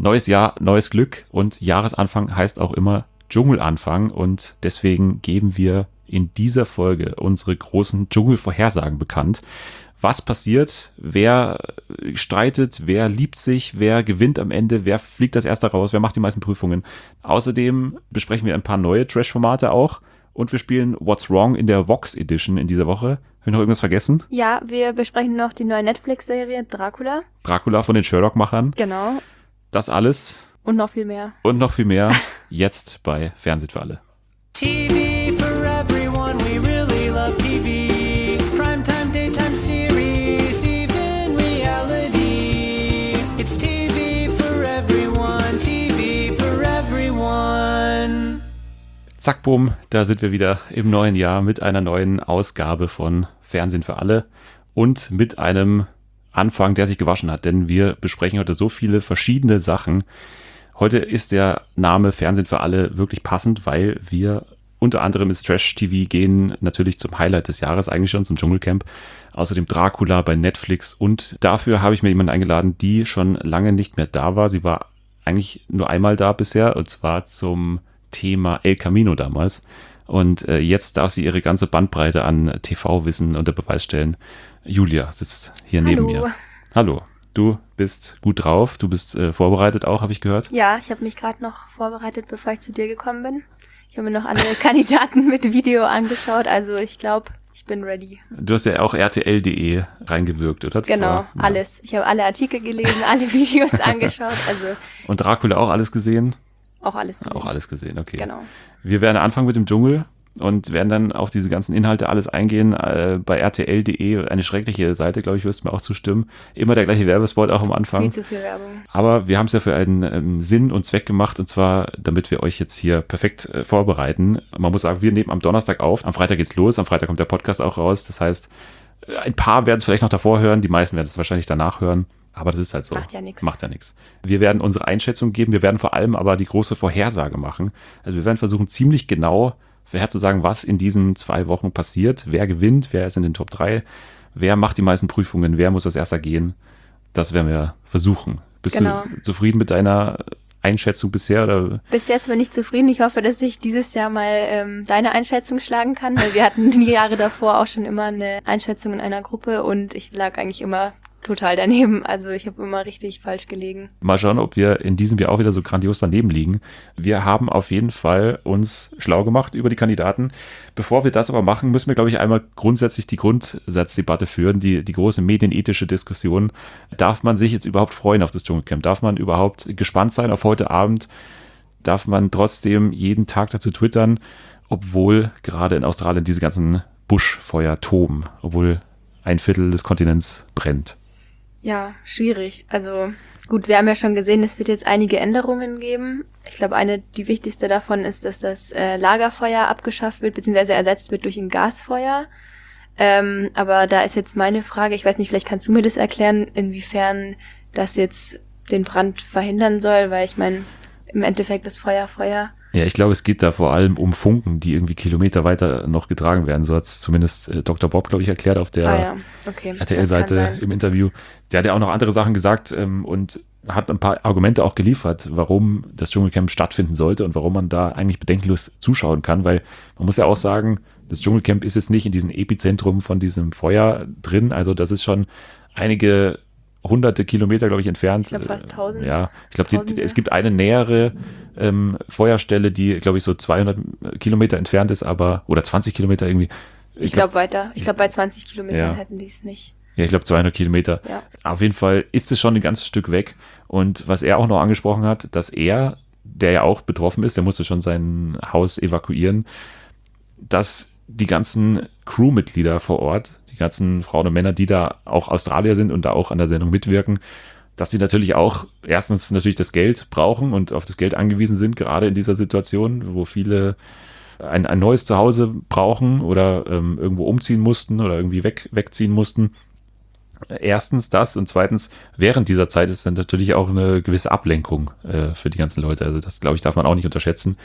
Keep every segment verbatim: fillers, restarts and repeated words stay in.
Neues Jahr, neues Glück und Jahresanfang heißt auch immer Dschungelanfang und deswegen geben wir in dieser Folge unsere großen Dschungelvorhersagen bekannt. Was passiert, wer streitet, wer liebt sich, wer gewinnt am Ende, wer fliegt als erster raus, wer macht die meisten Prüfungen. Außerdem besprechen wir ein paar neue Trash-Formate auch und wir spielen What's Wrong in der Vox Edition in dieser Woche. Habe ich noch irgendwas vergessen? Ja, wir besprechen noch die neue Netflix-Serie Dracula. Dracula von den Sherlock-Machern. Genau. Das alles. Und noch viel mehr. Und noch viel mehr jetzt bei Fernsehen für alle. T V for everyone, we really love T V. Primetime, daytime series, even reality. It's T V for everyone, T V for everyone. Zack, boom, da sind wir wieder im neuen Jahr mit einer neuen Ausgabe von Fernsehen für alle und mit einem Anfang, der sich gewaschen hat, denn wir besprechen heute so viele verschiedene Sachen. Heute ist der Name Fernsehen für alle wirklich passend, weil wir unter anderem ins Trash-T V gehen, natürlich zum Highlight des Jahres eigentlich schon, zum Dschungelcamp. Außerdem Dracula bei Netflix und dafür habe ich mir jemanden eingeladen, die schon lange nicht mehr da war. Sie war eigentlich nur einmal da bisher und zwar zum Thema El Camino damals. Und äh, jetzt darf sie ihre ganze Bandbreite an T V-Wissen unter Beweis stellen. Julia sitzt hier Hallo. neben mir. Hallo. Du bist gut drauf, du bist äh, vorbereitet auch, habe ich gehört. Ja, ich habe mich gerade noch vorbereitet, bevor ich zu dir gekommen bin. Ich habe mir noch alle Kandidaten mit Video angeschaut, also ich glaube, ich bin ready. Du hast ja auch R T L Punkt de reingewirkt, oder? Das Genau, war, ja. alles. Ich habe alle Artikel gelesen, alle Videos angeschaut, also Und Dracula auch alles gesehen? auch alles gesehen. Auch alles gesehen, okay. Genau. Wir werden anfangen mit dem Dschungel und werden dann auf diese ganzen Inhalte alles eingehen. Äh, bei R T L Punkt de, eine schreckliche Seite, glaube ich, wirst du mir auch zustimmen. Immer der gleiche Werbespot auch am Anfang. Viel zu viel Werbung. Aber wir haben es ja für einen ähm, Sinn und Zweck gemacht und zwar, damit wir euch jetzt hier perfekt äh, vorbereiten. Man muss sagen, wir nehmen am Donnerstag auf, am Freitag geht's los, am Freitag kommt der Podcast auch raus. Das heißt, ein paar werden es vielleicht noch davor hören, die meisten werden es wahrscheinlich danach hören. Aber das ist halt so. Macht ja nichts. Macht ja nichts. Wir werden unsere Einschätzung geben, wir werden vor allem aber die große Vorhersage machen. Also wir werden versuchen, ziemlich genau vorherzusagen, was in diesen zwei Wochen passiert, wer gewinnt, wer ist in den Top drei, wer macht die meisten Prüfungen, wer muss als erster gehen. Das werden wir versuchen. Bist Genau. du zufrieden mit deiner Einschätzung bisher? Oder? Bis jetzt bin ich zufrieden. Ich hoffe, dass ich dieses Jahr mal ähm, deine Einschätzung schlagen kann, weil wir hatten die Jahre davor auch schon immer eine Einschätzung in einer Gruppe und ich lag eigentlich immer total daneben. Also ich habe immer richtig falsch gelegen. Mal schauen, ob wir in diesem Jahr auch wieder so grandios daneben liegen. Wir haben auf jeden Fall uns schlau gemacht über die Kandidaten. Bevor wir das aber machen, müssen wir, glaube ich, einmal grundsätzlich die Grundsatzdebatte führen, die, die große medienethische Diskussion. Darf man sich jetzt überhaupt freuen auf das Dschungelcamp? Darf man überhaupt gespannt sein auf heute Abend? Darf man trotzdem jeden Tag dazu twittern, obwohl gerade in Australien diese ganzen Buschfeuer toben, obwohl ein Viertel des Kontinents brennt? Ja, schwierig. Also gut, wir haben ja schon gesehen, es wird jetzt einige Änderungen geben. Ich glaube, eine, die wichtigste davon ist, dass das äh, Lagerfeuer abgeschafft wird, beziehungsweise ersetzt wird durch ein Gasfeuer. Ähm, aber da ist jetzt meine Frage, ich weiß nicht, vielleicht kannst du mir das erklären, inwiefern das jetzt den Brand verhindern soll, weil ich meine, im Endeffekt ist Feuer Feuer. Ja, ich glaube, es geht da vor allem um Funken, die irgendwie Kilometer weiter noch getragen werden. So hat es zumindest äh, Doktor Bob, glaube ich, erklärt auf der ah, ja. okay. R T L-Seite im Interview. Der hat ja auch noch andere Sachen gesagt ähm, und hat ein paar Argumente auch geliefert, warum das Dschungelcamp stattfinden sollte und warum man da eigentlich bedenkenlos zuschauen kann, weil man muss ja auch sagen, das Dschungelcamp ist jetzt nicht in diesem Epizentrum von diesem Feuer drin, also das ist schon einige hunderte Kilometer, glaube ich, entfernt. Ich glaube fast tausend. Ja, ich glaube, es gibt eine nähere ähm, Feuerstelle, die, glaube ich, so zweihundert Kilometer entfernt ist, aber, oder zwanzig Kilometer irgendwie. Ich, ich glaube glaub, weiter. Ich glaube, bei zwanzig Kilometern ja. hätten die es nicht. Ja, ich glaube zweihundert Kilometer. Ja. Auf jeden Fall ist es schon ein ganzes Stück weg. Und was er auch noch angesprochen hat, dass er, der ja auch betroffen ist, der musste schon sein Haus evakuieren, dass die ganzen Crewmitglieder vor Ort, die ganzen Frauen und Männer, die da auch Australier sind und da auch an der Sendung mitwirken, dass die natürlich auch erstens natürlich das Geld brauchen und auf das Geld angewiesen sind, gerade in dieser Situation, wo viele ein, ein neues Zuhause brauchen oder ähm, irgendwo umziehen mussten oder irgendwie weg, wegziehen mussten. Erstens das und zweitens, während dieser Zeit ist dann natürlich auch eine gewisse Ablenkung äh, für die ganzen Leute. Also das, glaube ich, darf man auch nicht unterschätzen.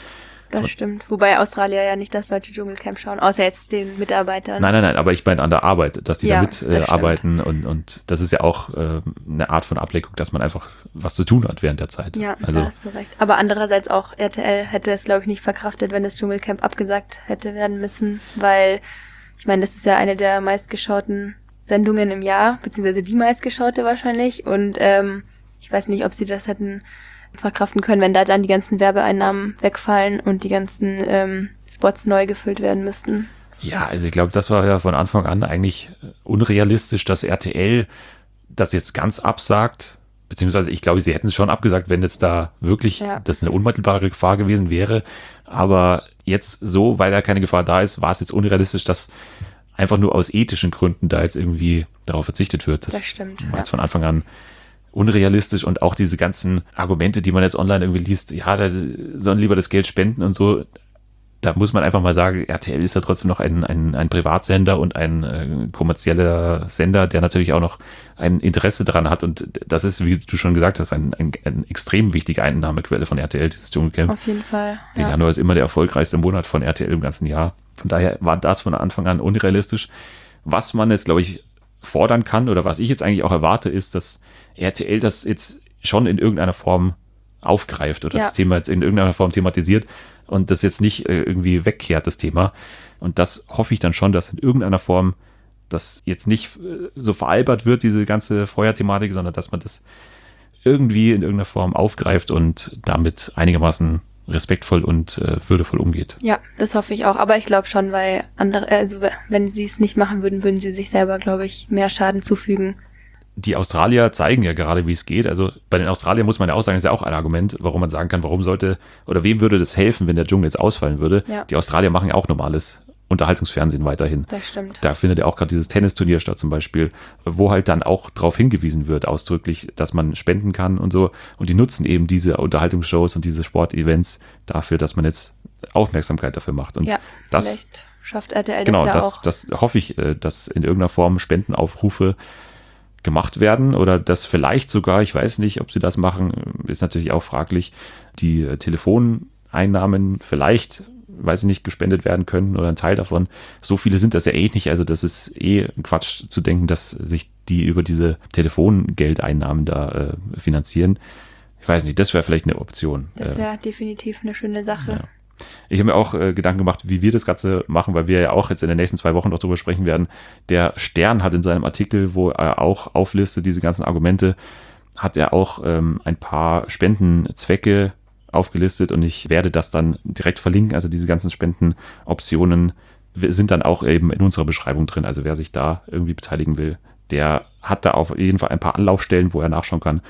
Das stimmt. Wobei Australier ja nicht das deutsche Dschungelcamp schauen, außer jetzt den Mitarbeitern. Nein, nein, nein, aber ich meine an der Arbeit, dass die Ja, da mit das äh, arbeiten und, und das ist ja auch äh, eine Art von Ablenkung, dass man einfach was zu tun hat während der Zeit. Ja, also, da hast du recht. Aber andererseits auch R T L hätte es, glaube ich, nicht verkraftet, wenn das Dschungelcamp abgesagt hätte werden müssen, weil, ich meine, das ist ja eine der meistgeschauten Sendungen im Jahr, beziehungsweise die meistgeschaute wahrscheinlich und ähm, ich weiß nicht, ob sie das hätten verkraften können, wenn da dann die ganzen Werbeeinnahmen wegfallen und die ganzen ähm, Spots neu gefüllt werden müssten. Ja, also ich glaube, das war ja von Anfang an eigentlich unrealistisch, dass R T L das jetzt ganz absagt, beziehungsweise ich glaube, sie hätten es schon abgesagt, wenn jetzt da wirklich Ja. das eine unmittelbare Gefahr gewesen wäre, aber jetzt so, weil da keine Gefahr da ist, war es jetzt unrealistisch, dass einfach nur aus ethischen Gründen da jetzt irgendwie darauf verzichtet wird. Das, Das stimmt, war ja. jetzt von Anfang an unrealistisch und auch diese ganzen Argumente, die man jetzt online irgendwie liest, ja, da sollen lieber das Geld spenden und so, da muss man einfach mal sagen, R T L ist ja trotzdem noch ein, ein, ein Privatsender und ein äh, kommerzieller Sender, der natürlich auch noch ein Interesse daran hat und das ist, wie du schon gesagt hast, ein, ein, ein extrem wichtige Einnahmequelle von R T L, dieses Dschungelcamp. Auf jeden Fall. Der Ja. Januar ist immer der erfolgreichste Monat von R T L im ganzen Jahr. Von daher war das von Anfang an unrealistisch. Was man jetzt, glaube ich, fordern kann oder was ich jetzt eigentlich auch erwarte, ist, dass R T L das jetzt schon in irgendeiner Form aufgreift oder Ja. das Thema jetzt in irgendeiner Form thematisiert und das jetzt nicht äh, irgendwie wegkehrt, das Thema. Und das hoffe ich dann schon, dass in irgendeiner Form das jetzt nicht äh, so veralbert wird, diese ganze Feuerthematik, sondern dass man das irgendwie in irgendeiner Form aufgreift und damit einigermaßen respektvoll und äh, würdevoll umgeht. Ja, das hoffe ich auch. Aber ich glaube schon, weil andere, also wenn sie es nicht machen würden, würden sie sich selber, glaube ich, mehr Schaden zufügen. Die Australier zeigen ja gerade, wie es geht. Also bei den Australiern muss man ja auch sagen, ist ja auch ein Argument, warum man sagen kann, warum sollte oder wem würde das helfen, wenn der Dschungel jetzt ausfallen würde. Ja. Die Australier machen ja auch normales Unterhaltungsfernsehen weiterhin. Das stimmt. Da findet ja auch gerade dieses Tennisturnier statt zum Beispiel, wo halt dann auch darauf hingewiesen wird, ausdrücklich, dass man spenden kann und so. Und die nutzen eben diese Unterhaltungsshows und diese Sportevents dafür, dass man jetzt Aufmerksamkeit dafür macht. Und Ja, das, vielleicht schafft R T L genau, das ja das, auch. das hoffe ich, äh, dass in irgendeiner Form Spendenaufrufe gemacht werden oder dass vielleicht sogar, ich weiß nicht, ob sie das machen, ist natürlich auch fraglich, die äh, Telefoneinnahmen vielleicht, weiß ich nicht, gespendet werden können oder ein Teil davon. So viele sind das ja eh nicht, also das ist eh Quatsch zu denken, dass sich die über diese Telefongeldeinnahmen da äh, finanzieren. Ich weiß nicht, das wäre vielleicht eine Option. Das Äh, wäre definitiv eine schöne Sache. ja. Ich habe mir auch äh, Gedanken gemacht, wie wir das Ganze machen, weil wir ja auch jetzt in den nächsten zwei Wochen noch drüber sprechen werden. Der Stern hat in seinem Artikel, wo er auch auflistet, diese ganzen Argumente, hat er auch ähm, ein paar Spendenzwecke aufgelistet und ich werde das dann direkt verlinken. Also diese ganzen Spendenoptionen sind dann auch eben in unserer Beschreibung drin. Also wer sich da irgendwie beteiligen will, der hat da auf jeden Fall ein paar Anlaufstellen, wo er nachschauen kann,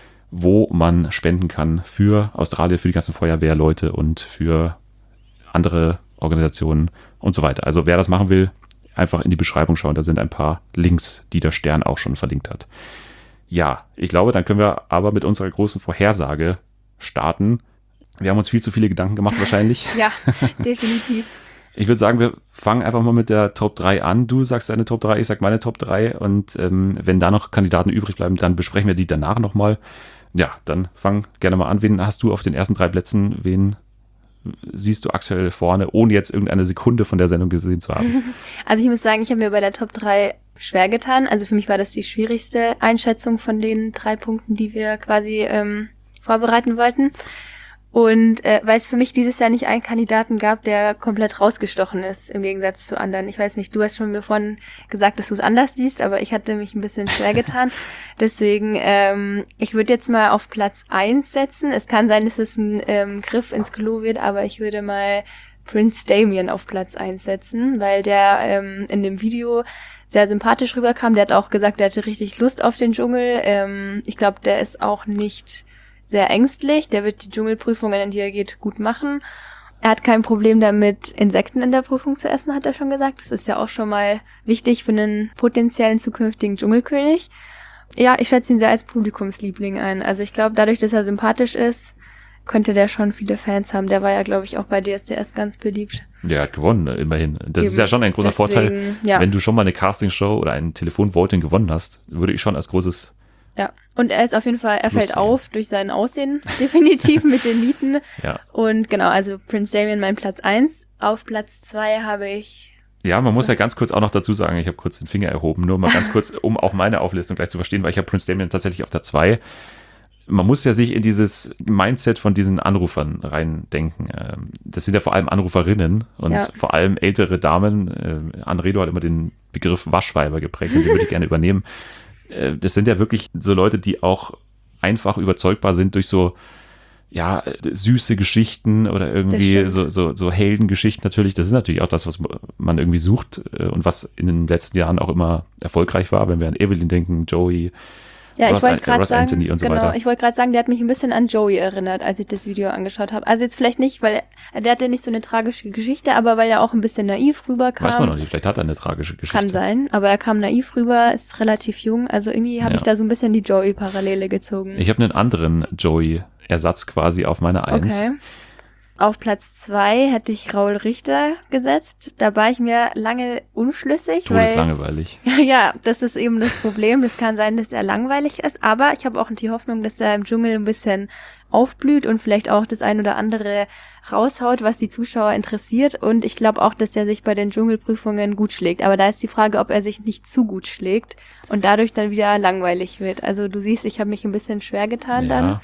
wo man spenden kann für Australien, für die ganzen Feuerwehrleute und für andere Organisationen und so weiter. Also wer das machen will, einfach in die Beschreibung schauen. Da sind ein paar Links, die der Stern auch schon verlinkt hat. Ja, ich glaube, dann können wir aber mit unserer großen Vorhersage starten. Wir haben uns viel zu viele Gedanken gemacht wahrscheinlich. Ja, definitiv. Ich würde sagen, wir fangen einfach mal mit der Top drei an. Du sagst deine Top drei, ich sag meine Top drei und ähm, wenn da noch Kandidaten übrig bleiben, dann besprechen wir die danach nochmal. Ja, dann fang gerne mal an. Wen hast du auf den ersten drei Plätzen? Wen siehst du aktuell vorne, ohne jetzt irgendeine Sekunde von der Sendung gesehen zu haben? Also ich muss sagen, ich habe mir bei der Top drei schwer getan. Also für mich war das die schwierigste Einschätzung von den drei Punkten, die wir quasi ähm, vorbereiten wollten. Und äh, weil es für mich dieses Jahr nicht einen Kandidaten gab, der komplett rausgestochen ist, im Gegensatz zu anderen. Ich weiß nicht, du hast schon mir vorhin gesagt, dass du es anders siehst, aber ich hatte mich ein bisschen schwer getan. Deswegen, ähm, ich würde jetzt mal auf Platz eins setzen. Es kann sein, dass es ein ähm, Griff ins Klo wird, aber ich würde mal Prince Damien auf Platz eins setzen, weil der ähm, in dem Video sehr sympathisch rüberkam. Der hat auch gesagt, der hatte richtig Lust auf den Dschungel. Ähm, ich glaube, der ist auch nicht sehr ängstlich. Der wird die Dschungelprüfungen, in die er geht, gut machen. Er hat kein Problem damit, Insekten in der Prüfung zu essen, hat er schon gesagt. Das ist ja auch schon mal wichtig für einen potenziellen zukünftigen Dschungelkönig. Ja, ich schätze ihn sehr als Publikumsliebling ein. Also ich glaube, dadurch, dass er sympathisch ist, könnte der schon viele Fans haben. Der war ja, glaube ich, auch bei D S D S ganz beliebt. Ja, er hat gewonnen, immerhin. Das Eben. ist ja schon ein großer Deswegen, Vorteil. ja. Wenn du schon mal eine Castingshow oder ein Telefonvoting gewonnen hast, würde ich schon als großes Ja, und er ist auf jeden Fall, er Plus fällt zehn. auf durch sein Aussehen, definitiv mit den Nieten. Ja. Und genau, also Prince Damien mein Platz eins. Auf Platz zwei habe ich, Ja, man muss ja ganz kurz auch noch dazu sagen, ich habe kurz den Finger erhoben, nur mal ganz kurz, um auch meine Auflistung gleich zu verstehen, weil ich habe Prince Damien tatsächlich auf der zwei. Man muss ja sich in dieses Mindset von diesen Anrufern reindenken. Ähm, Das sind ja vor allem Anruferinnen und Ja. vor allem ältere Damen. Äh, Anredo hat immer den Begriff Waschweiber geprägt und den würde ich gerne übernehmen. Äh, Das sind ja wirklich so Leute, die auch einfach überzeugbar sind durch so ja, süße Geschichten oder irgendwie stimmt. so, so, so Heldengeschichten natürlich. Das ist natürlich auch das, was man irgendwie sucht äh, und was in den letzten Jahren auch immer erfolgreich war, wenn wir an Evelyn denken, Joey, ja, ich Ross, wollte gerade Ross sagen, Anthony und so genau, weiter. ich wollte gerade sagen, der hat mich ein bisschen an Joey erinnert, als ich das Video angeschaut habe. Also jetzt vielleicht nicht, weil er, der hatte nicht so eine tragische Geschichte, aber weil er auch ein bisschen naiv rüberkam. Weiß man noch nicht, vielleicht hat er eine tragische Geschichte. Kann sein, aber er kam naiv rüber, ist relativ jung, also irgendwie habe Ja. ich da so ein bisschen die Joey-Parallele gezogen. Ich habe einen anderen Joey-Ersatz quasi auf meine Eins. Okay. Auf Platz zwei hätte ich Raul Richter gesetzt. Da war ich mir lange unschlüssig, weil Todeslangweilig. ja, das ist eben das Problem. Das kann sein, dass er langweilig ist, aber ich habe auch die Hoffnung, dass er im Dschungel ein bisschen aufblüht und vielleicht auch das ein oder andere raushaut, was die Zuschauer interessiert. Und ich glaube auch, dass er sich bei den Dschungelprüfungen gut schlägt. Aber da ist die Frage, ob er sich nicht zu gut schlägt und dadurch dann wieder langweilig wird. Also du siehst, ich habe mich ein bisschen schwer getan dann. Ja.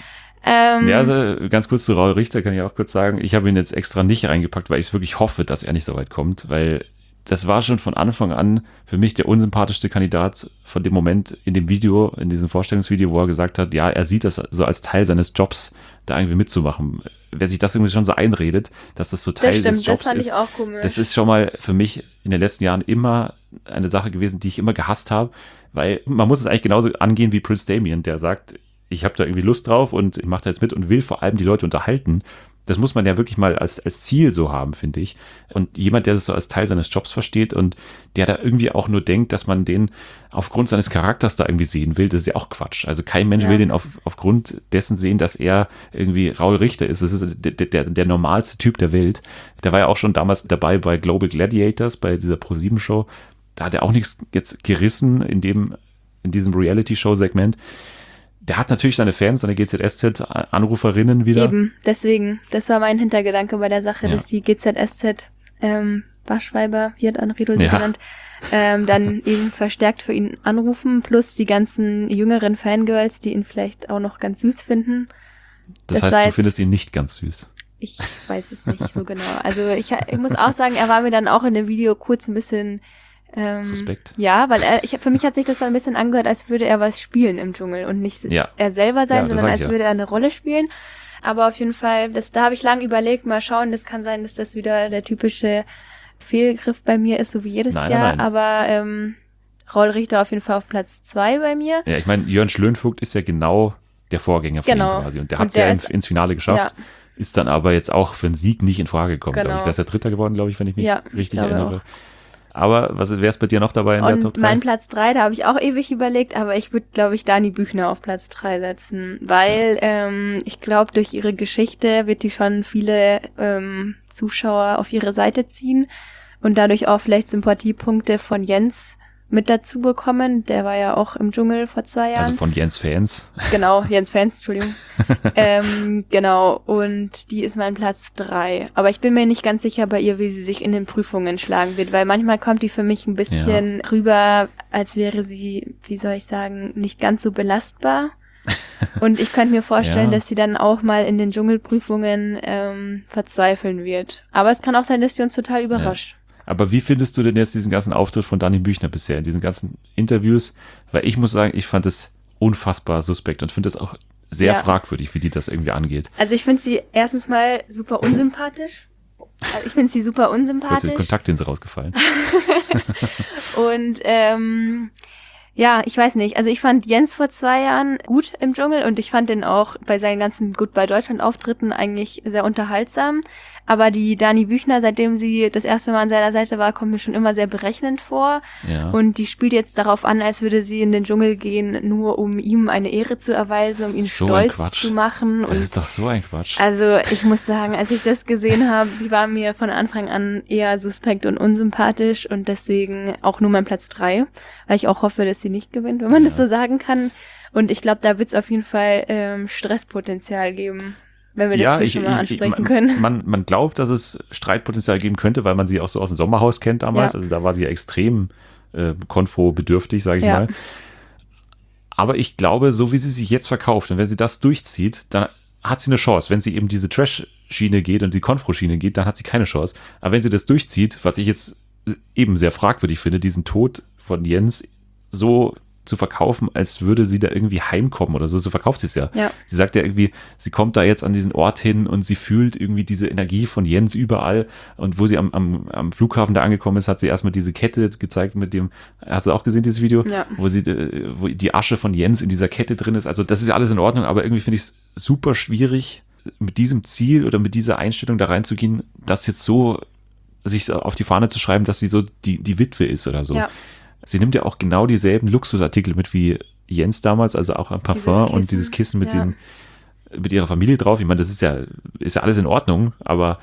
Ähm, ja, also ganz kurz zu Raul Richter kann ich auch kurz sagen, ich habe ihn jetzt extra nicht reingepackt, weil ich wirklich hoffe, dass er nicht so weit kommt, weil das war schon von Anfang an für mich der unsympathischste Kandidat von dem Moment in dem Video, in diesem Vorstellungsvideo, wo er gesagt hat, ja, er sieht das so als Teil seines Jobs, da irgendwie mitzumachen. Wer sich das irgendwie schon so einredet, dass das so Teil das stimmt, des Jobs das fand ist, ich auch komisch. das ist schon mal für mich in den letzten Jahren immer eine Sache gewesen, die ich immer gehasst habe, weil man muss es eigentlich genauso angehen wie Prince Damien, der sagt, ich habe da irgendwie Lust drauf und ich mache da jetzt mit und will vor allem die Leute unterhalten. Das muss man ja wirklich mal als, als Ziel so haben, finde ich. Und jemand, der das so als Teil seines Jobs versteht und der da irgendwie auch nur denkt, dass man den aufgrund seines Charakters da irgendwie sehen will, das ist ja auch Quatsch. Also kein Mensch Ja. will den auf, aufgrund dessen sehen, dass er irgendwie Raul Richter ist. Das ist der, der, der normalste Typ der Welt. Der war ja auch schon damals dabei bei Global Gladiators, bei dieser Pro sieben Show. Da hat er auch nichts jetzt gerissen in dem, in diesem Reality-Show-Segment. Der hat natürlich seine Fans, seine G Z S Z-Anruferinnen wieder. Eben, deswegen, das war mein Hintergedanke bei der Sache, Ja. dass die G Z S Z ähm, Waschweiber, wie hat Anredo sie Ja. genannt, ähm, dann eben verstärkt für ihn anrufen, plus die ganzen jüngeren Fangirls, die ihn vielleicht auch noch ganz süß finden. Das, das heißt, war du jetzt- findest ihn nicht ganz süß. Ich weiß es nicht so genau. Also ich, ich muss auch sagen, er war mir dann auch in dem Video kurz ein bisschen ähm, Suspekt. Ja, weil er, ich, für mich hat sich das dann ein bisschen angehört, als würde er was spielen im Dschungel und nicht Ja. er selber sein, Ja, das sondern sag als ich ja. würde er eine Rolle spielen. Aber auf jeden Fall, das, da habe ich lange überlegt, mal schauen, das kann sein, dass das wieder der typische Fehlgriff bei mir ist, so wie jedes Nein, nein, Jahr. nein. Aber ähm, Raul Richter auf jeden Fall auf Platz zwei bei mir. Ja, ich meine, Jörn Schlönvogt ist ja genau der Vorgänger von Genau. ihm quasi. Und der Und hat es ja der in, ist- ins Finale geschafft. Ja. Ist dann aber jetzt auch für einen Sieg nicht in Frage gekommen, Genau. glaube ich. Der ist ja Dritter geworden, glaube ich, wenn ich mich Ja, ich richtig glaube erinnere. auch. Aber was wäre es bei dir noch dabei in der Top Und drei? mein Platz drei, da habe ich auch ewig überlegt, aber ich würde, glaube ich, Dani Büchner auf Platz drei setzen, weil ähm, ich glaube, durch ihre Geschichte wird die schon viele ähm, Zuschauer auf ihre Seite ziehen und dadurch auch vielleicht Sympathiepunkte von Jens mit dazu bekommen. Der war ja auch im Dschungel vor zwei Jahren. Also von Jens Fans. Genau, Jens Fans, Entschuldigung. ähm, genau, und die ist mein Platz drei. Aber ich bin mir nicht ganz sicher bei ihr, wie sie sich in den Prüfungen schlagen wird, weil manchmal kommt die für mich ein bisschen rüber, als wäre sie, wie soll ich sagen, nicht ganz so belastbar. Und ich könnte mir vorstellen, Ja. dass sie dann auch mal in den Dschungelprüfungen ähm, verzweifeln wird. Aber es kann auch sein, dass sie uns total überrascht. Aber wie findest du denn jetzt diesen ganzen Auftritt von Dani Büchner bisher, in diesen ganzen Interviews? Weil ich muss sagen, ich fand es unfassbar suspekt und finde es auch sehr Ja. fragwürdig, wie die das irgendwie angeht. Also ich finde sie erstens mal super unsympathisch. Also ich finde sie super Du hast den unsympathisch. Kontaktlinse rausgefallen. Und ähm, ja, ich weiß nicht. Also ich fand Jens vor zwei Jahren gut im Dschungel und ich fand den auch bei seinen ganzen Goodbye Deutschland Auftritten eigentlich sehr unterhaltsam. Aber die Dani Büchner, seitdem sie das erste Mal an seiner Seite war, kommt mir schon immer sehr berechnend vor. Ja. Und die spielt jetzt darauf an, als würde sie in den Dschungel gehen, nur um ihm eine Ehre zu erweisen, um ihn So ein stolz Quatsch. zu machen. Das und ist doch so ein Quatsch. also ich muss sagen, als ich das gesehen habe, die war mir von Anfang an eher suspekt und unsympathisch und deswegen auch nur mein Platz drei, weil ich auch hoffe, dass dass sie nicht gewinnt, wenn man Ja. das so sagen kann. Und ich glaube, da wird es auf jeden Fall ähm, Stresspotenzial geben, wenn wir das Ja, hier ich, schon mal ich, ansprechen man, können. Man, man glaubt, dass es Streitpotenzial geben könnte, weil man sie auch so aus dem Sommerhaus kennt damals. Ja. Also da war sie ja extrem äh, konfro-bedürftig, sage ich Ja. mal. Aber ich glaube, so wie sie sich jetzt verkauft und wenn sie das durchzieht, dann hat sie eine Chance. Wenn sie eben diese Trash-Schiene geht und die Konfro-Schiene geht, dann hat sie keine Chance. Aber wenn sie das durchzieht, was ich jetzt eben sehr fragwürdig finde, diesen Tod von Jens so zu verkaufen, als würde sie da irgendwie heimkommen oder so. So verkauft sie es ja. Ja. Sie sagt ja irgendwie, sie kommt da jetzt an diesen Ort hin und sie fühlt irgendwie diese Energie von Jens überall. Und wo sie am, am, am Flughafen da angekommen ist, hat sie erstmal diese Kette gezeigt mit dem, hast du auch gesehen, dieses Video? Ja. Wo sie, äh, wo die Asche von Jens in dieser Kette drin ist. Also das ist ja alles in Ordnung, aber irgendwie finde ich es super schwierig, mit diesem Ziel oder mit dieser Einstellung da reinzugehen, das jetzt so sich auf die Fahne zu schreiben, dass sie so die, die Witwe ist oder so. Ja. Sie nimmt ja auch genau dieselben Luxusartikel mit wie Jens damals, also auch ein Parfum Dieses Kissen, und dieses Kissen mit, ja. den, mit ihrer Familie drauf. Ich meine, das ist ja, ist ja alles in Ordnung, aber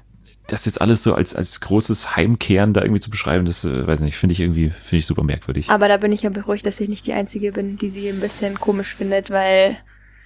das jetzt alles so als, als großes Heimkehren da irgendwie zu beschreiben, das, äh, weiß nicht, finde ich irgendwie, finde ich super merkwürdig. Aber da bin ich ja beruhigt, dass ich nicht die Einzige bin, die sie ein bisschen komisch findet, weil,